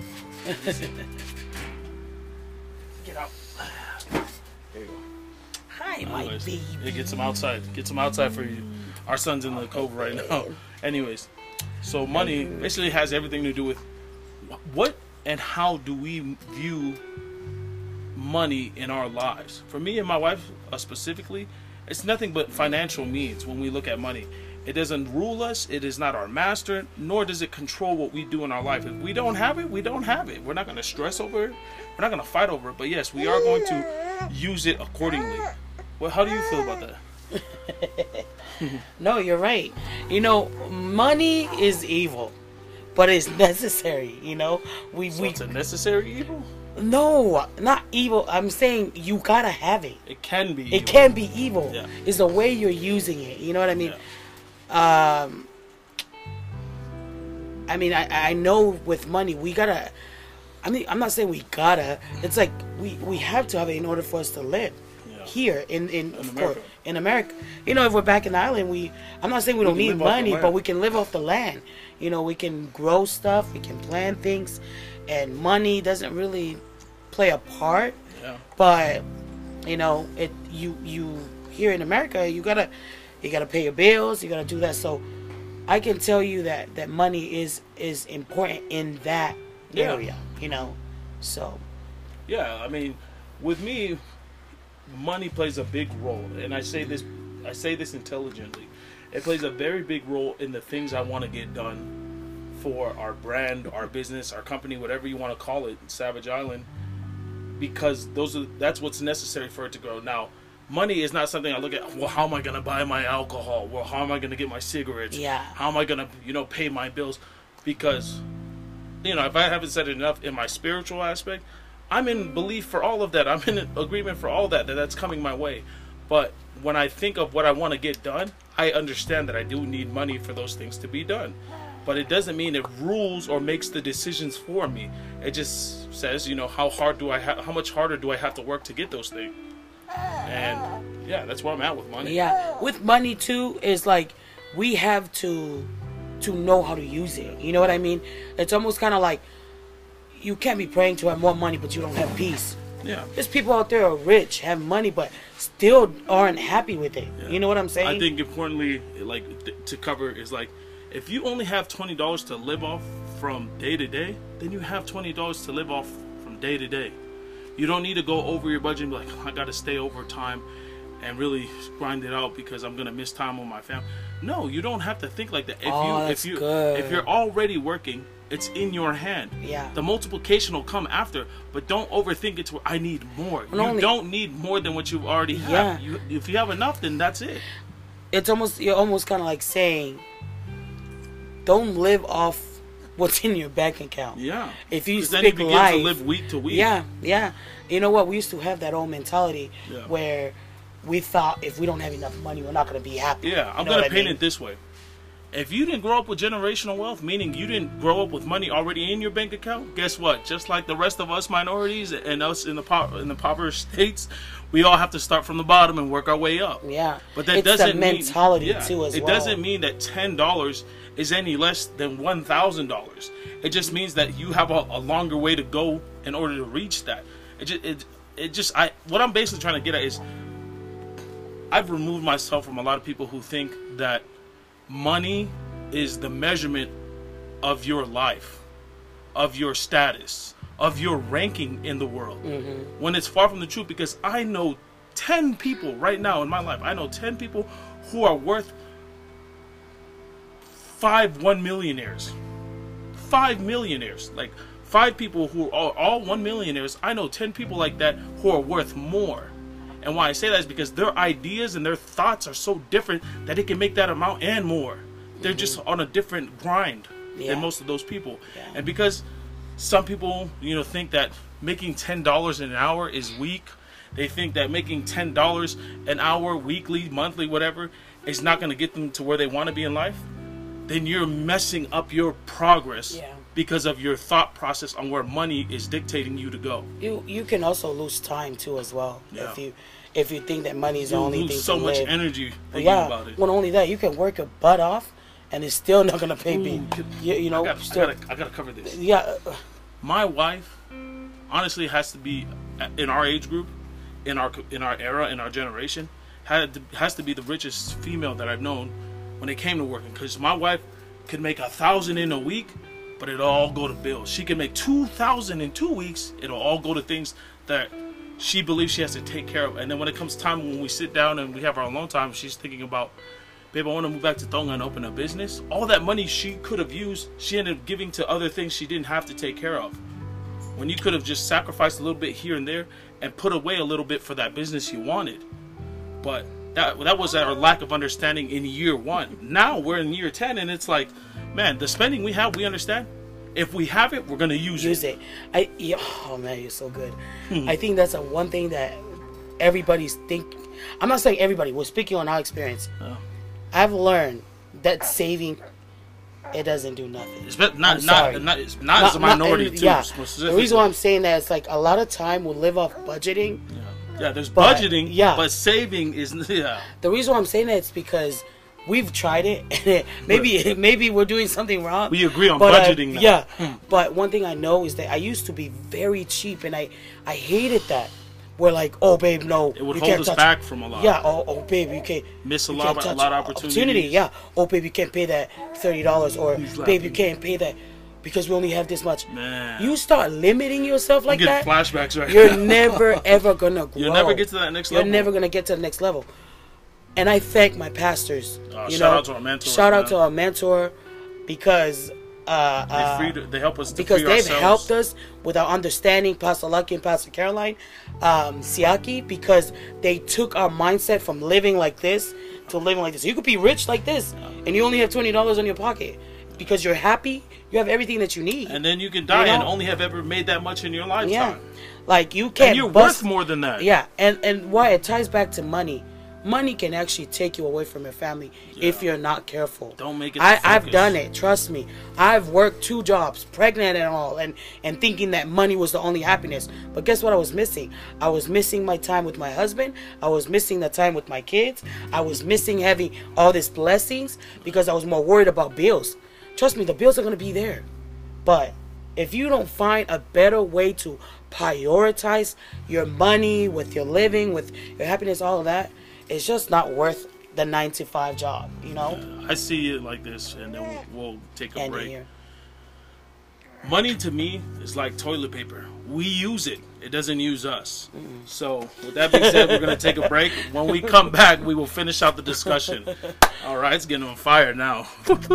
get out. There you go. Hi, my baby. Yeah, get some outside. Get some outside for you. Our son's in the cove right now. Anyways, so money basically has everything to do with what and how do we view money in our lives. For me and my wife specifically, it's nothing but financial means when we look at money. It doesn't rule us, it is not our master, nor does it control what we do in our life. If we don't have it, we don't have it. We're not going to stress over it, we're not going to fight over it, but yes, we are going to use it accordingly. Well, how do you feel about that? No, you're right. You know, money is evil, but it's necessary, you know? It's a necessary evil? No, not evil. I'm saying you gotta have it. It can be evil. It can be evil. Yeah. It's the way you're using it. You know what I mean? Yeah. I mean, I know with money, we gotta... I mean, I'm not saying we gotta. It's like, we have to have it in order for us to live. Here in America. You know, if we're back in the island, I'm not saying we don't need money, but we can live off the land. You know, we can grow stuff, we can plant things, and money doesn't really play a part. Yeah. But you know, you here in America, you gotta pay your bills, you gotta do that. So I can tell you that money is important in that area. You know, so yeah. I mean, with me, money plays a big role, and I say this intelligently. It plays a very big role in the things I want to get done for our brand, our business, our company, whatever you want to call it, Savage Island, because that's what's necessary for it to grow. Now, money is not something I look at, well, how am I going to buy my alcohol? Well, how am I going to get my cigarettes? Yeah. How am I going to, pay my bills? Because, if I haven't said it enough, in my spiritual aspect, I'm in belief for all of that. I'm in agreement for all that's coming my way. But when I think of what I want to get done, I understand that I do need money for those things to be done. But it doesn't mean it rules or makes the decisions for me. It just says, you know, how much harder do I have to work to get those things? And yeah, that's where I'm at with money. Yeah, with money too is like we have to know how to use it. You know what I mean? It's almost kind of like you can't be praying to have more money, but you don't have peace. Yeah. There's people out there who are rich, have money, but still aren't happy with it. Yeah. You know what I'm saying? I think importantly, like to cover is like, if you only have $20 to live off from day to day, then you have $20 to live off from day to day. You don't need to go over your budget and be like, I got to stay over time and really grind it out because I'm gonna miss time with my family. No, you don't have to think like that. If you're already working, it's in your hand. Yeah. The multiplication will come after, but don't overthink it to I need more. You don't need more than what you already have. Yeah. If you have enough, then that's it. You're almost kind of like saying, don't live off what's in your bank account. Yeah. If you then you begin to live week to week. Yeah, yeah. You know what? We used to have that old mentality where we thought if we don't have enough money, we're not going to be happy. Yeah, I'm going to paint it this way. If you didn't grow up with generational wealth, meaning you didn't grow up with money already in your bank account, guess what? Just like the rest of us minorities and us in the impoverished states, we all have to start from the bottom and work our way up. Yeah, but that doesn't mean mentality too as well. It doesn't mean that $10 is any less than $1,000. It just means that you have a longer way to go in order to reach that. What I'm basically trying to get at is, I've removed myself from a lot of people who think that money is the measurement of your life, of your status, of your ranking in the world. When it's far from the truth, because I know 10 people right now in my life, I know 10 people who are worth 1 millionaires. 5 millionaires. Like 5 people who are all 1 millionaires. I know 10 people like that who are worth more. And why I say that is because their ideas and their thoughts are so different that it can make that amount and more. They're just on a different grind than most of those people. Yeah. And because some people, think that making $10 an hour is weak. They think that making $10 an hour, weekly, monthly, whatever, is not going to get them to where they want to be in life. Then you're messing up your progress because of your thought process on where money is dictating you to go. You can also lose time too as well. Yeah. If you think that money is the only thing to live. So much energy thinking about it. Well, not only that, you can work your butt off and it's still not gonna pay me. I gotta cover this. Yeah. My wife, honestly, has to be in our age group, in our era, in our generation, has to be the richest female that I've known when it came to working. Because my wife could make $1,000 in a week, but it'll all go to bills. She can make $2,000 in 2 weeks. It'll all go to things that she believes she has to take care of. And then when it comes time when we sit down and we have our alone time, she's thinking about, babe, I want to move back to Tonga and open a business. All that money she could have used, she ended up giving to other things she didn't have to take care of. When you could have just sacrificed a little bit here and there and put away a little bit for that business you wanted. But that was our lack of understanding in year 1. Now we're in year 10 and it's like, man, the spending we have, we understand. If we have it, we're going to use it. Oh man, you're so good. I think that's one thing that everybody's thinking. I'm not saying everybody. We're speaking on our experience. I've learned that saving, it doesn't do nothing. It's not as a minority too. The reason why I'm saying that is like a lot of time we'll live off budgeting. Yeah, there's budgeting. But saving is The reason why I'm saying that is because we've tried it. And maybe we're doing something wrong. We agree on budgeting now. Yeah. But one thing I know is that I used to be very cheap, and I hated that. We're like, oh babe, no, it would hold us back from a lot. Yeah. Oh babe, you can't miss a lot of opportunity. Yeah. Oh babe, you can't pay that $30, or babe, you can't pay that because we only have this much. Man. You start limiting yourself like that. Flashbacks right You're never ever gonna grow. You'll never get to that next level. You're never gonna get to the next level. And I thank my pastors. Shout out to our mentors. Shout out to our mentor, because they help us to because free they've ourselves. helped us with our understanding, Pastor Lucky and Pastor Caroline Siaki, because they took our mindset from living like this to living like this. You could be rich like this, and you only have $20 in your pocket because you're happy. You have everything that you need, and then you can die and only have ever made that much in your lifetime. Yeah, like you can't. And you're worth more than that. Yeah, and why it ties back to money. money can actually take you away from your family if you're not careful. Don't make it I've done it, trust me. I've worked 2 jobs, pregnant and all, and thinking that money was the only happiness. But guess what I was missing? I was missing my time with my husband. I was missing the time with my kids. I was missing having all these blessings because I was more worried about bills. Trust me, the bills are going to be there. But if you don't find a better way to prioritize your money with your living, with your happiness, all of that, it's just not worth the 9-to-5 job, you know? I see it like this, and then we'll take a break. Money to me is like toilet paper. We use it. It doesn't use us. So with that being said, we're going to take a break. When we come back, we will finish out the discussion. All right, it's getting on fire now.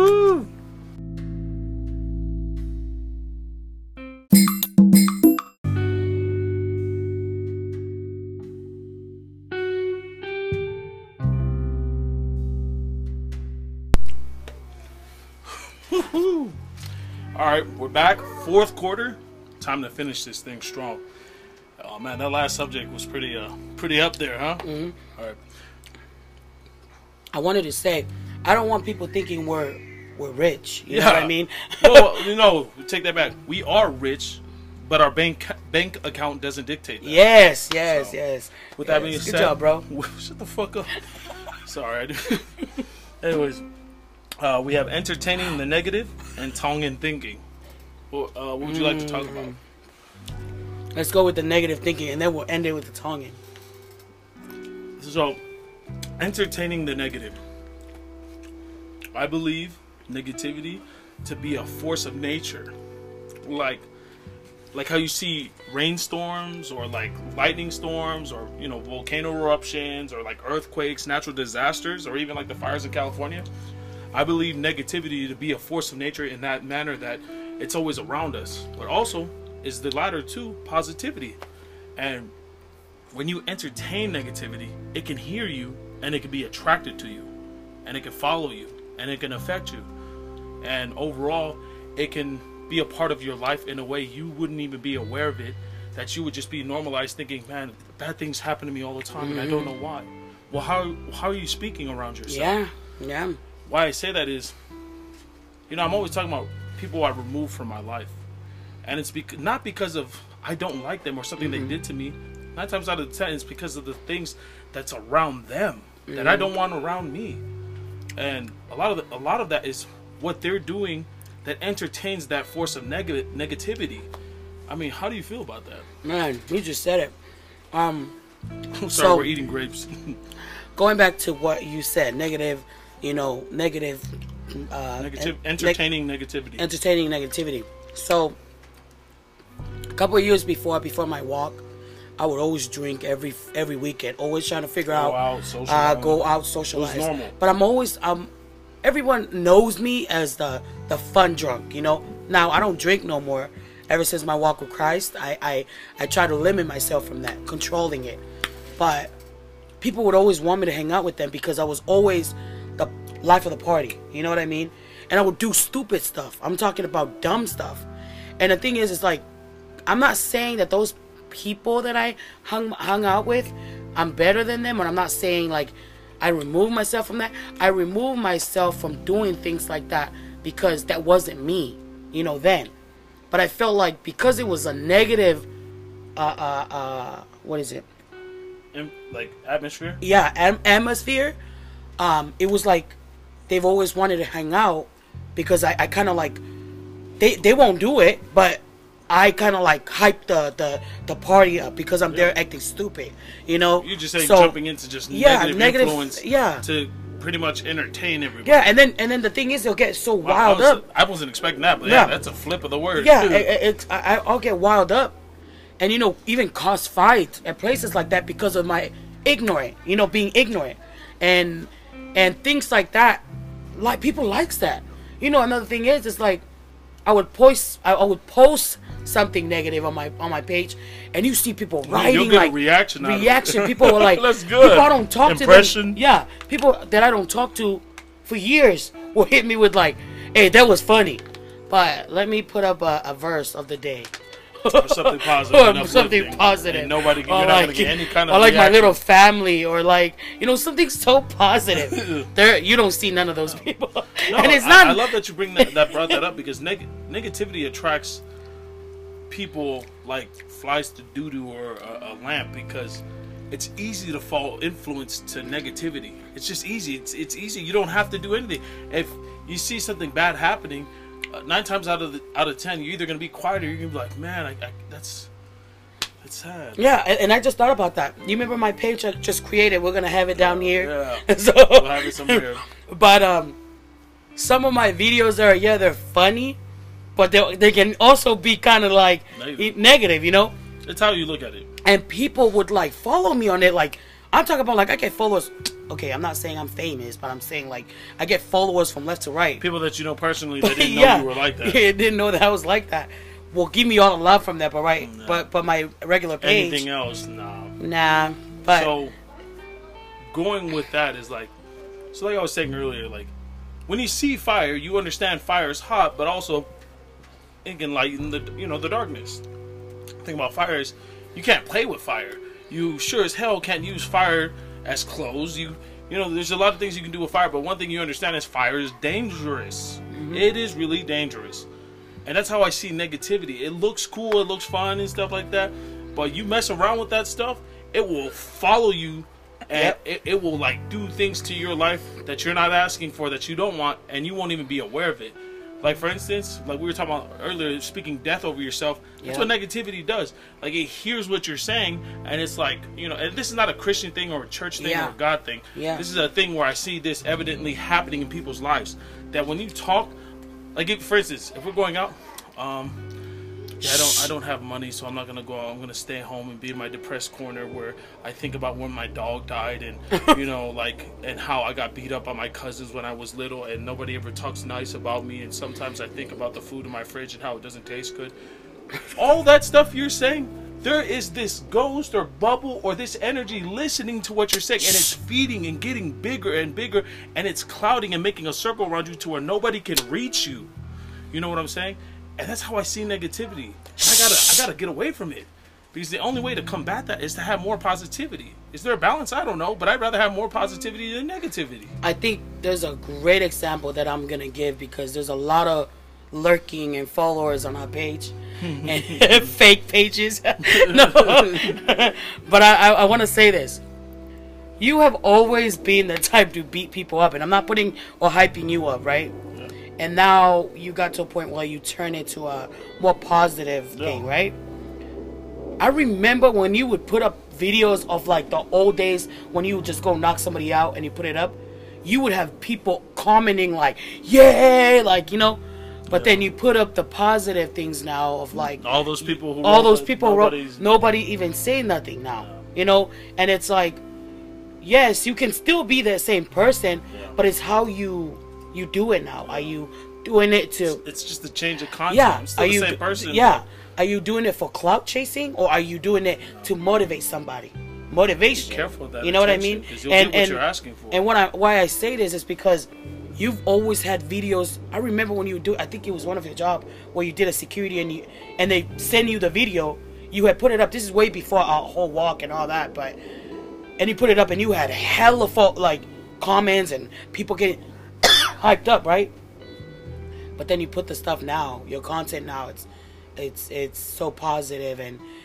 All right, we're back. 4th quarter. Time to finish this thing strong. Oh man, that last subject was pretty up there, huh? All right. I wanted to say, I don't want people thinking we're rich. You know what I mean? Well, take that back. We are rich, but our bank account doesn't dictate that. Yes. With that being said, good job, bro. Shut the fuck up. Sorry. Anyways. We have entertaining the negative and Tongan thinking. What would you like to talk about? Let's go with the negative thinking, and then we'll end it with the Tongan. So, entertaining the negative. I believe negativity to be a force of nature. Like how you see rainstorms or like lightning storms or, volcano eruptions or like earthquakes, natural disasters, or even like the fires in California. I believe negativity to be a force of nature in that manner that it's always around us. But also is the latter to positivity. And when you entertain negativity, it can hear you and it can be attracted to you. And it can follow you. And it can affect you. And overall, it can be a part of your life in a way you wouldn't even be aware of it. That you would just be normalized thinking, man, bad things happen to me all the time and I don't know why. Well, how are you speaking around yourself? Yeah. Why I say that is, I'm always talking about people I removed from my life. And it's not because of I don't like them or something they did to me. 9 times out of 10, it's because of the things that's around them that I don't want around me. And a lot of that is what they're doing that entertains that force of negativity. I mean, how do you feel about that? Man, you just said it. I'm sorry, we're eating grapes. Going back to what you said, negative. Entertaining negativity. Entertaining negativity. So, a couple of years before my walk, I would always drink every weekend. Always trying to figure out go out, socialize. It was normal. But I'm always everyone knows me as the fun drunk. Now I don't drink no more. Ever since my walk with Christ, I try to limit myself from that, controlling it. But people would always want me to hang out with them because I was always the life of the party, you know what I mean? And I would do stupid stuff. I'm talking about dumb stuff. And the thing is, it's like, I'm not saying that those people that I hung out with, I'm better than them, or I'm not saying like I remove myself from that. I remove myself from doing things like that because that wasn't me, then. But I felt like because it was a negative, what is it? Like atmosphere? Yeah, atmosphere. It was like they've always wanted to hang out because I kind of like they won't do it, but I kind of like hype the party up because I'm there acting stupid, You're just saying jumping into just negative influence to pretty much entertain everybody. Yeah, and then the thing is, they'll get so wild up. I wasn't expecting that, but that's a flip of the word. Yeah, I'll get wild up, and even cause fights at places like that because of my being ignorant, and things like that. Like people likes that. Another thing is, it's like I would post something negative on my page, and you see people writing like reaction. People were like, "That's good." People I don't talk to. Them, people that I don't talk to for years will hit me with like, "Hey, that was funny," but let me put up a verse of the day. or something positive, or something positive. And nobody, you're not gonna get any kind of. Or like reaction. my little family, or like something so positive. There, you don't see none of those people. No, and it's not. I love that you brought that up because negativity attracts people like flies to doo-doo or a lamp, because it's easy to fall influence to negativity. It's just easy. It's easy. You don't have to do anything. If you see something bad happening, 9 times out of 10, you're either gonna be quiet or you're gonna be like, man, that's sad. Yeah, and I just thought about that. You remember my page I just created? We're gonna have it down here. Yeah. So we'll have it somewhere. But some of my videos they're funny, but they can also be kind of like negative, It's how you look at it. And people would like follow me on it. Like, I'm talking about, like, I get followers. Okay, I'm not saying I'm famous, but I'm saying, like, I get followers from left to right. People that you know personally that didn't know you were like that. Yeah, didn't know that I was like that. Well, give me all the love from that, but my regular page. Anything else, nah. Nah, but so going with that is like I was saying earlier, like when you see fire, you understand fire is hot, but also it can lighten the darkness. The thing about fire is you can't play with fire. You sure as hell can't use fire as clothes. There's a lot of things you can do with fire, but one thing you understand is fire is dangerous. Mm-hmm. It is really dangerous. And that's how I see negativity. It looks cool, it looks fun and stuff like that, but you mess around with that stuff, it will follow you, and it will like do things to your life that you're not asking for, that you don't want, and you won't even be aware of it. Like, for instance, like we were talking about earlier, speaking death over yourself. That's what negativity does. Like, it hears what you're saying, and it's like, and this is not a Christian thing or a church thing or a God thing. Yeah. This is a thing where I see this evidently happening in people's lives. That when you talk, like, for instance, if we're going out, I don't have money, so I'm not gonna go out. I'm gonna stay home and be in my depressed corner where I think about when my dog died and and how I got beat up by my cousins when I was little, and nobody ever talks nice about me. And sometimes I think about the food in my fridge and how it doesn't taste good. All that stuff you're saying, there is this ghost or bubble or this energy listening to what you're saying, and it's feeding and getting bigger and bigger, and it's clouding and making a circle around you to where nobody can reach you. You know what I'm saying? And that's how I see negativity. I gotta get away from it, because the only way to combat that is to have more positivity. Is there a balance? I don't know, but I'd rather have more positivity than negativity. I think there's a great example that I'm gonna give, because there's a lot of lurking and followers on our page and fake pages. No, but I want to say this. You have always been the type to beat people up, and I'm not putting or hyping you up, right? And now you got to a point where you turn it to a more positive thing, right? I remember when you would put up videos of like the old days when you would just go knock somebody out and you put it up, you would have people commenting like, "Yay!" like, But then you put up the positive things now of like all those people who nobody even say nothing now, And it's like, yes, you can still be the same person, but it's how you do it now. Are you doing it to... It's just a change of content. Yeah. I'm still the same person. Yeah. Are you doing it for clout chasing, or are you doing it to motivate somebody? Motivation. Be careful with that. You know what I mean? You'll get what you're asking for. And why I say this is because you've always had videos. I remember when you I think it was one of your job where you did a security and they send you the video. You had put it up. This is way before our whole walk and all that, and you put it up and you had hella comments and people getting hyped up, right? But then you put the stuff now, your content now, it's so positive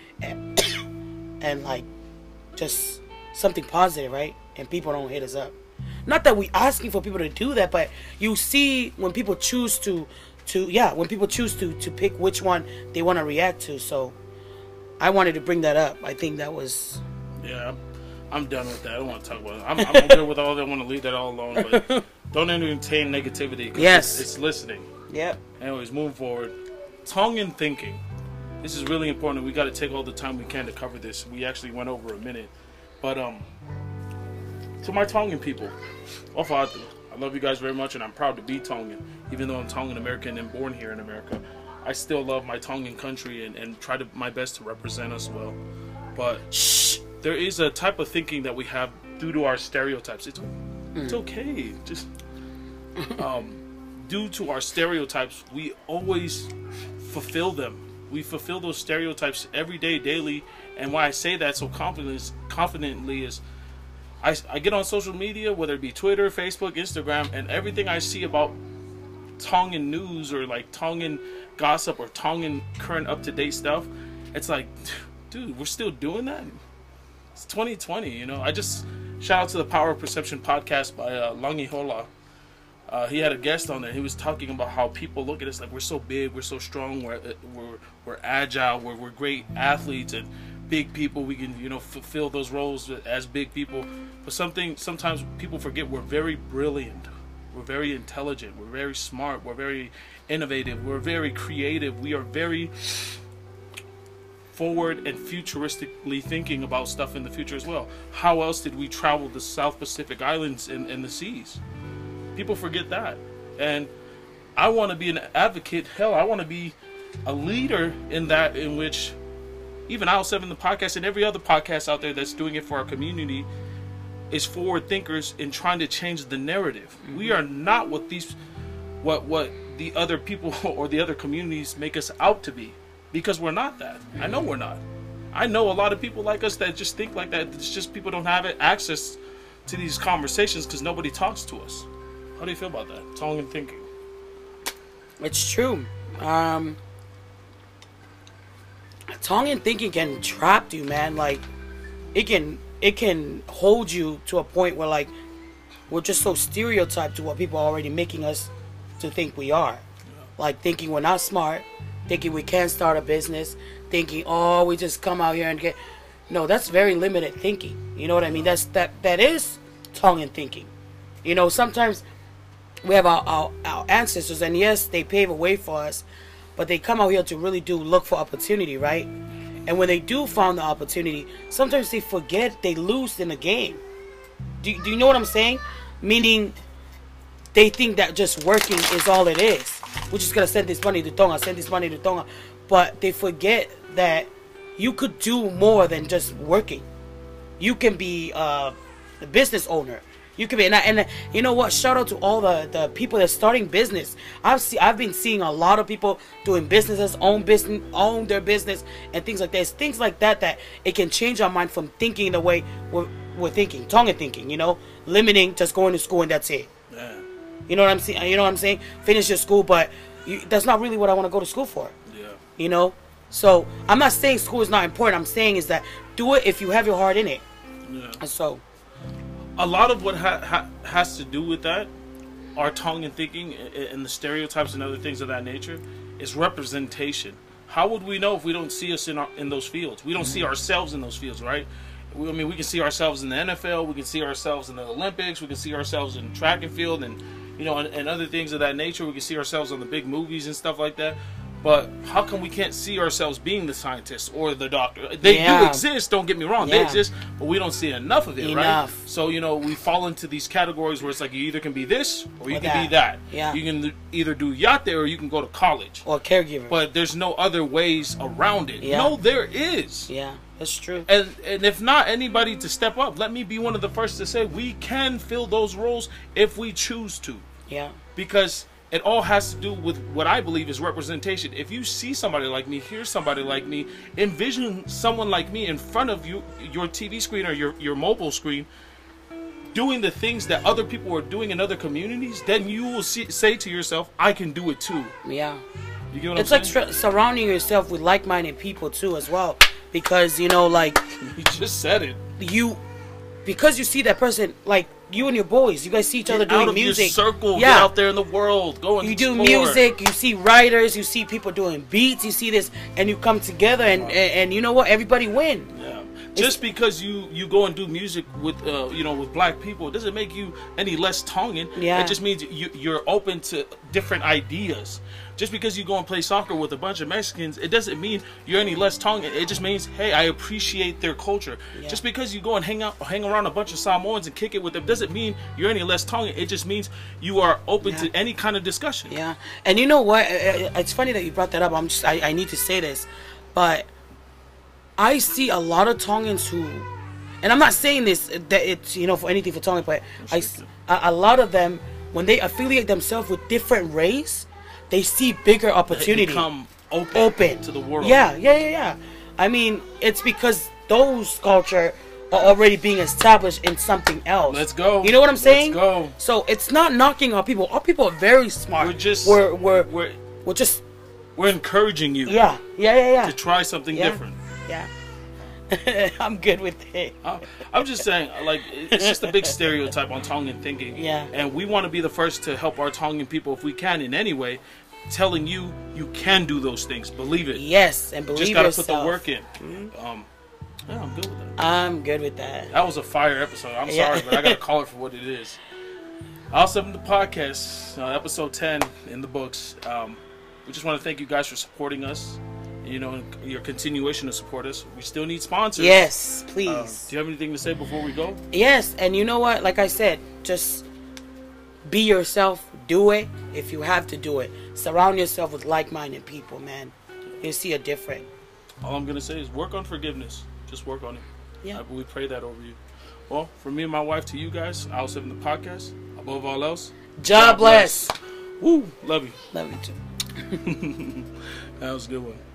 and like just something positive, right? And people don't hit us up. Not that we asking for people to do that, but you see when people choose to pick which one they want to react to. So I wanted to bring that up. I think that was... Yeah, I'm done with that. I don't want to talk about it. I'm good with all that. I want to leave that all alone. But don't entertain negativity. Yes. It's listening. Yep. Anyways, moving forward. Tongue and thinking. This is really important. We got to take all the time we can to cover this. We actually went over a minute. But to my Tongan people, I love you guys very much, and I'm proud to be Tongan. Even though I'm Tongan American and born here in America, I still love my Tongan country and try my best to represent us well. But there is a type of thinking that we have due to our stereotypes. It's okay. Just due to our stereotypes, we always fulfill them. We fulfill those stereotypes every day, daily. And why I say that so confidently is I get on social media, whether it be Twitter, Facebook, Instagram, and everything I see about Tongan news or like Tongan gossip or Tongan current up-to-date stuff, it's like, dude, we're still doing that? It's 2020, you know? I just shout out to the Power of Perception podcast by Langi Hola. He had a guest on there. He was talking about how people look at us like we're so big, we're so strong, we're agile, we're great athletes and big people. We can, you know, fulfill those roles as big people. But sometimes people forget we're very brilliant, we're very intelligent, we're very smart, we're very innovative, we're very creative, we are very forward and futuristically thinking about stuff in the future as well. How else did we travel the South Pacific Islands and the seas? People forget that. And I want to be an advocate. Hell, I want to be a leader in that, in which even Aisle 7, the podcast, and every other podcast out there that's doing it for our community is forward thinkers in trying to change the narrative. Mm-hmm. We are not what the other people or the other communities make us out to be, because we're not that. I know we're not. I know a lot of people like us that just think like that. It's just people don't have access to these conversations because nobody talks to us. How do you feel about that? Tongan thinking. It's true. Tongan thinking can trap you, man. Like, it can hold you to a point where, like, we're just so stereotyped to what people are already making us to think we are. Yeah. Like, thinking we're not smart, thinking we can't start a business, thinking, oh, we just come out here and get... No, that's very limited thinking. You know what I mean? That is Tongan thinking. You know, sometimes we have our ancestors, and yes, they pave a way for us, but they come out here to really look for opportunity, right? And when they do find the opportunity, sometimes they forget they lose in the game. Do you know what I'm saying? Meaning, they think that just working is all it is. We're just going to send this money to Tonga, but they forget that you could do more than just working. You can be the business owner. You can be, and you know what? Shout out to all the people that's starting business. I've been seeing a lot of people doing businesses, own their business, and things like that. It's things like that it can change our mind from thinking the way we're thinking, Tongan thinking. You know, limiting just going to school and that's it. Yeah. You know what I'm saying? You know what I'm saying? Finish your school, but that's not really what I want to go to school for. Yeah. You know, so I'm not saying school is not important. I'm saying is that do it if you have your heart in it. Yeah. And so. A lot of what has to do with that, our Tongan thinking and the stereotypes and other things of that nature, is representation. How would we know if we don't see us in those fields? We don't see ourselves in those fields, right? I mean, we can see ourselves in the NFL, we can see ourselves in the Olympics, we can see ourselves in track and field, and you know, and other things of that nature. We can see ourselves on the big movies and stuff like that. But how come we can't see ourselves being the scientist or the doctor? They do exist, don't get me wrong. They exist, but we don't see enough of it, right? So, you know, we fall into these categories where it's like you either can be this or you can be that. Yeah. You can either do yate or you can go to college. Or caregiver. But there's no other ways around it. Yeah. No, there is. Yeah, that's true. And if not anybody to step up, let me be one of the first to say we can fill those roles if we choose to. Yeah. Because it all has to do with what I believe is representation. If you see somebody like me, hear somebody like me, envision someone like me in front of you, your TV screen or your mobile screen, doing the things that other people are doing in other communities, then you will say to yourself, I can do it too. Yeah. You get what I'm saying? It's like surrounding yourself with like-minded people too as well. Because, you know, like... You just said it. Because you see that person, like... You and your boys, you guys see each other doing music. Your circle, get out there in the world, go and explore. You do music, you see writers, you see people doing beats, you see this, and you come together, and you know what? Everybody win. Yeah. Just because you go and do music with with black people, it doesn't make you any less Tongan. Yeah. It just means you're open to different ideas. Just because you go and play soccer with a bunch of Mexicans, it doesn't mean you're any less Tongan. It just means, hey, I appreciate their culture. Yeah. Just because you go and hang around a bunch of Samoans and kick it with them doesn't mean you're any less Tongan. It just means you are open to any kind of discussion. Yeah, and you know what? It's funny that you brought that up. I need to say this, but I see a lot of Tongans who, and I'm not saying this that it's for anything for Tongan, but a lot of them, when they affiliate themselves with different race, they see bigger opportunity. They become open to the world. Yeah. I mean, it's because those culture are already being established in something else. Let's go. You know what I'm saying? Let's go. So it's not knocking our people. Our people are very smart. We're encouraging you. Yeah. To try something different. Yeah. I'm good with it. I'm just saying, like, it's just a big stereotype on Tongan thinking. Yeah. And we want to be the first to help our Tongan people if we can in any way, telling you can do those things. Believe it. Yes, and believe yourself. Just got to put the work in. Yeah, I'm good with that. I'm good with that. That was a fire episode. I'm sorry, but I got to call it for what it is. I'll send the podcast, episode 10 in the books. We just want to thank you guys for supporting us. You know, your continuation to support us. We still need sponsors. Yes, please. Do you have anything to say before we go? Yes, and you know what? Like I said, just be yourself. Do it if you have to do it. Surround yourself with like-minded people, man. You'll see a difference. All I'm going to say is work on forgiveness. Just work on it. Yeah. We pray that over you. Well, from me and my wife to you guys, I'll send the podcast. Above all else, God bless. Woo, love you. Love you too. That was a good one.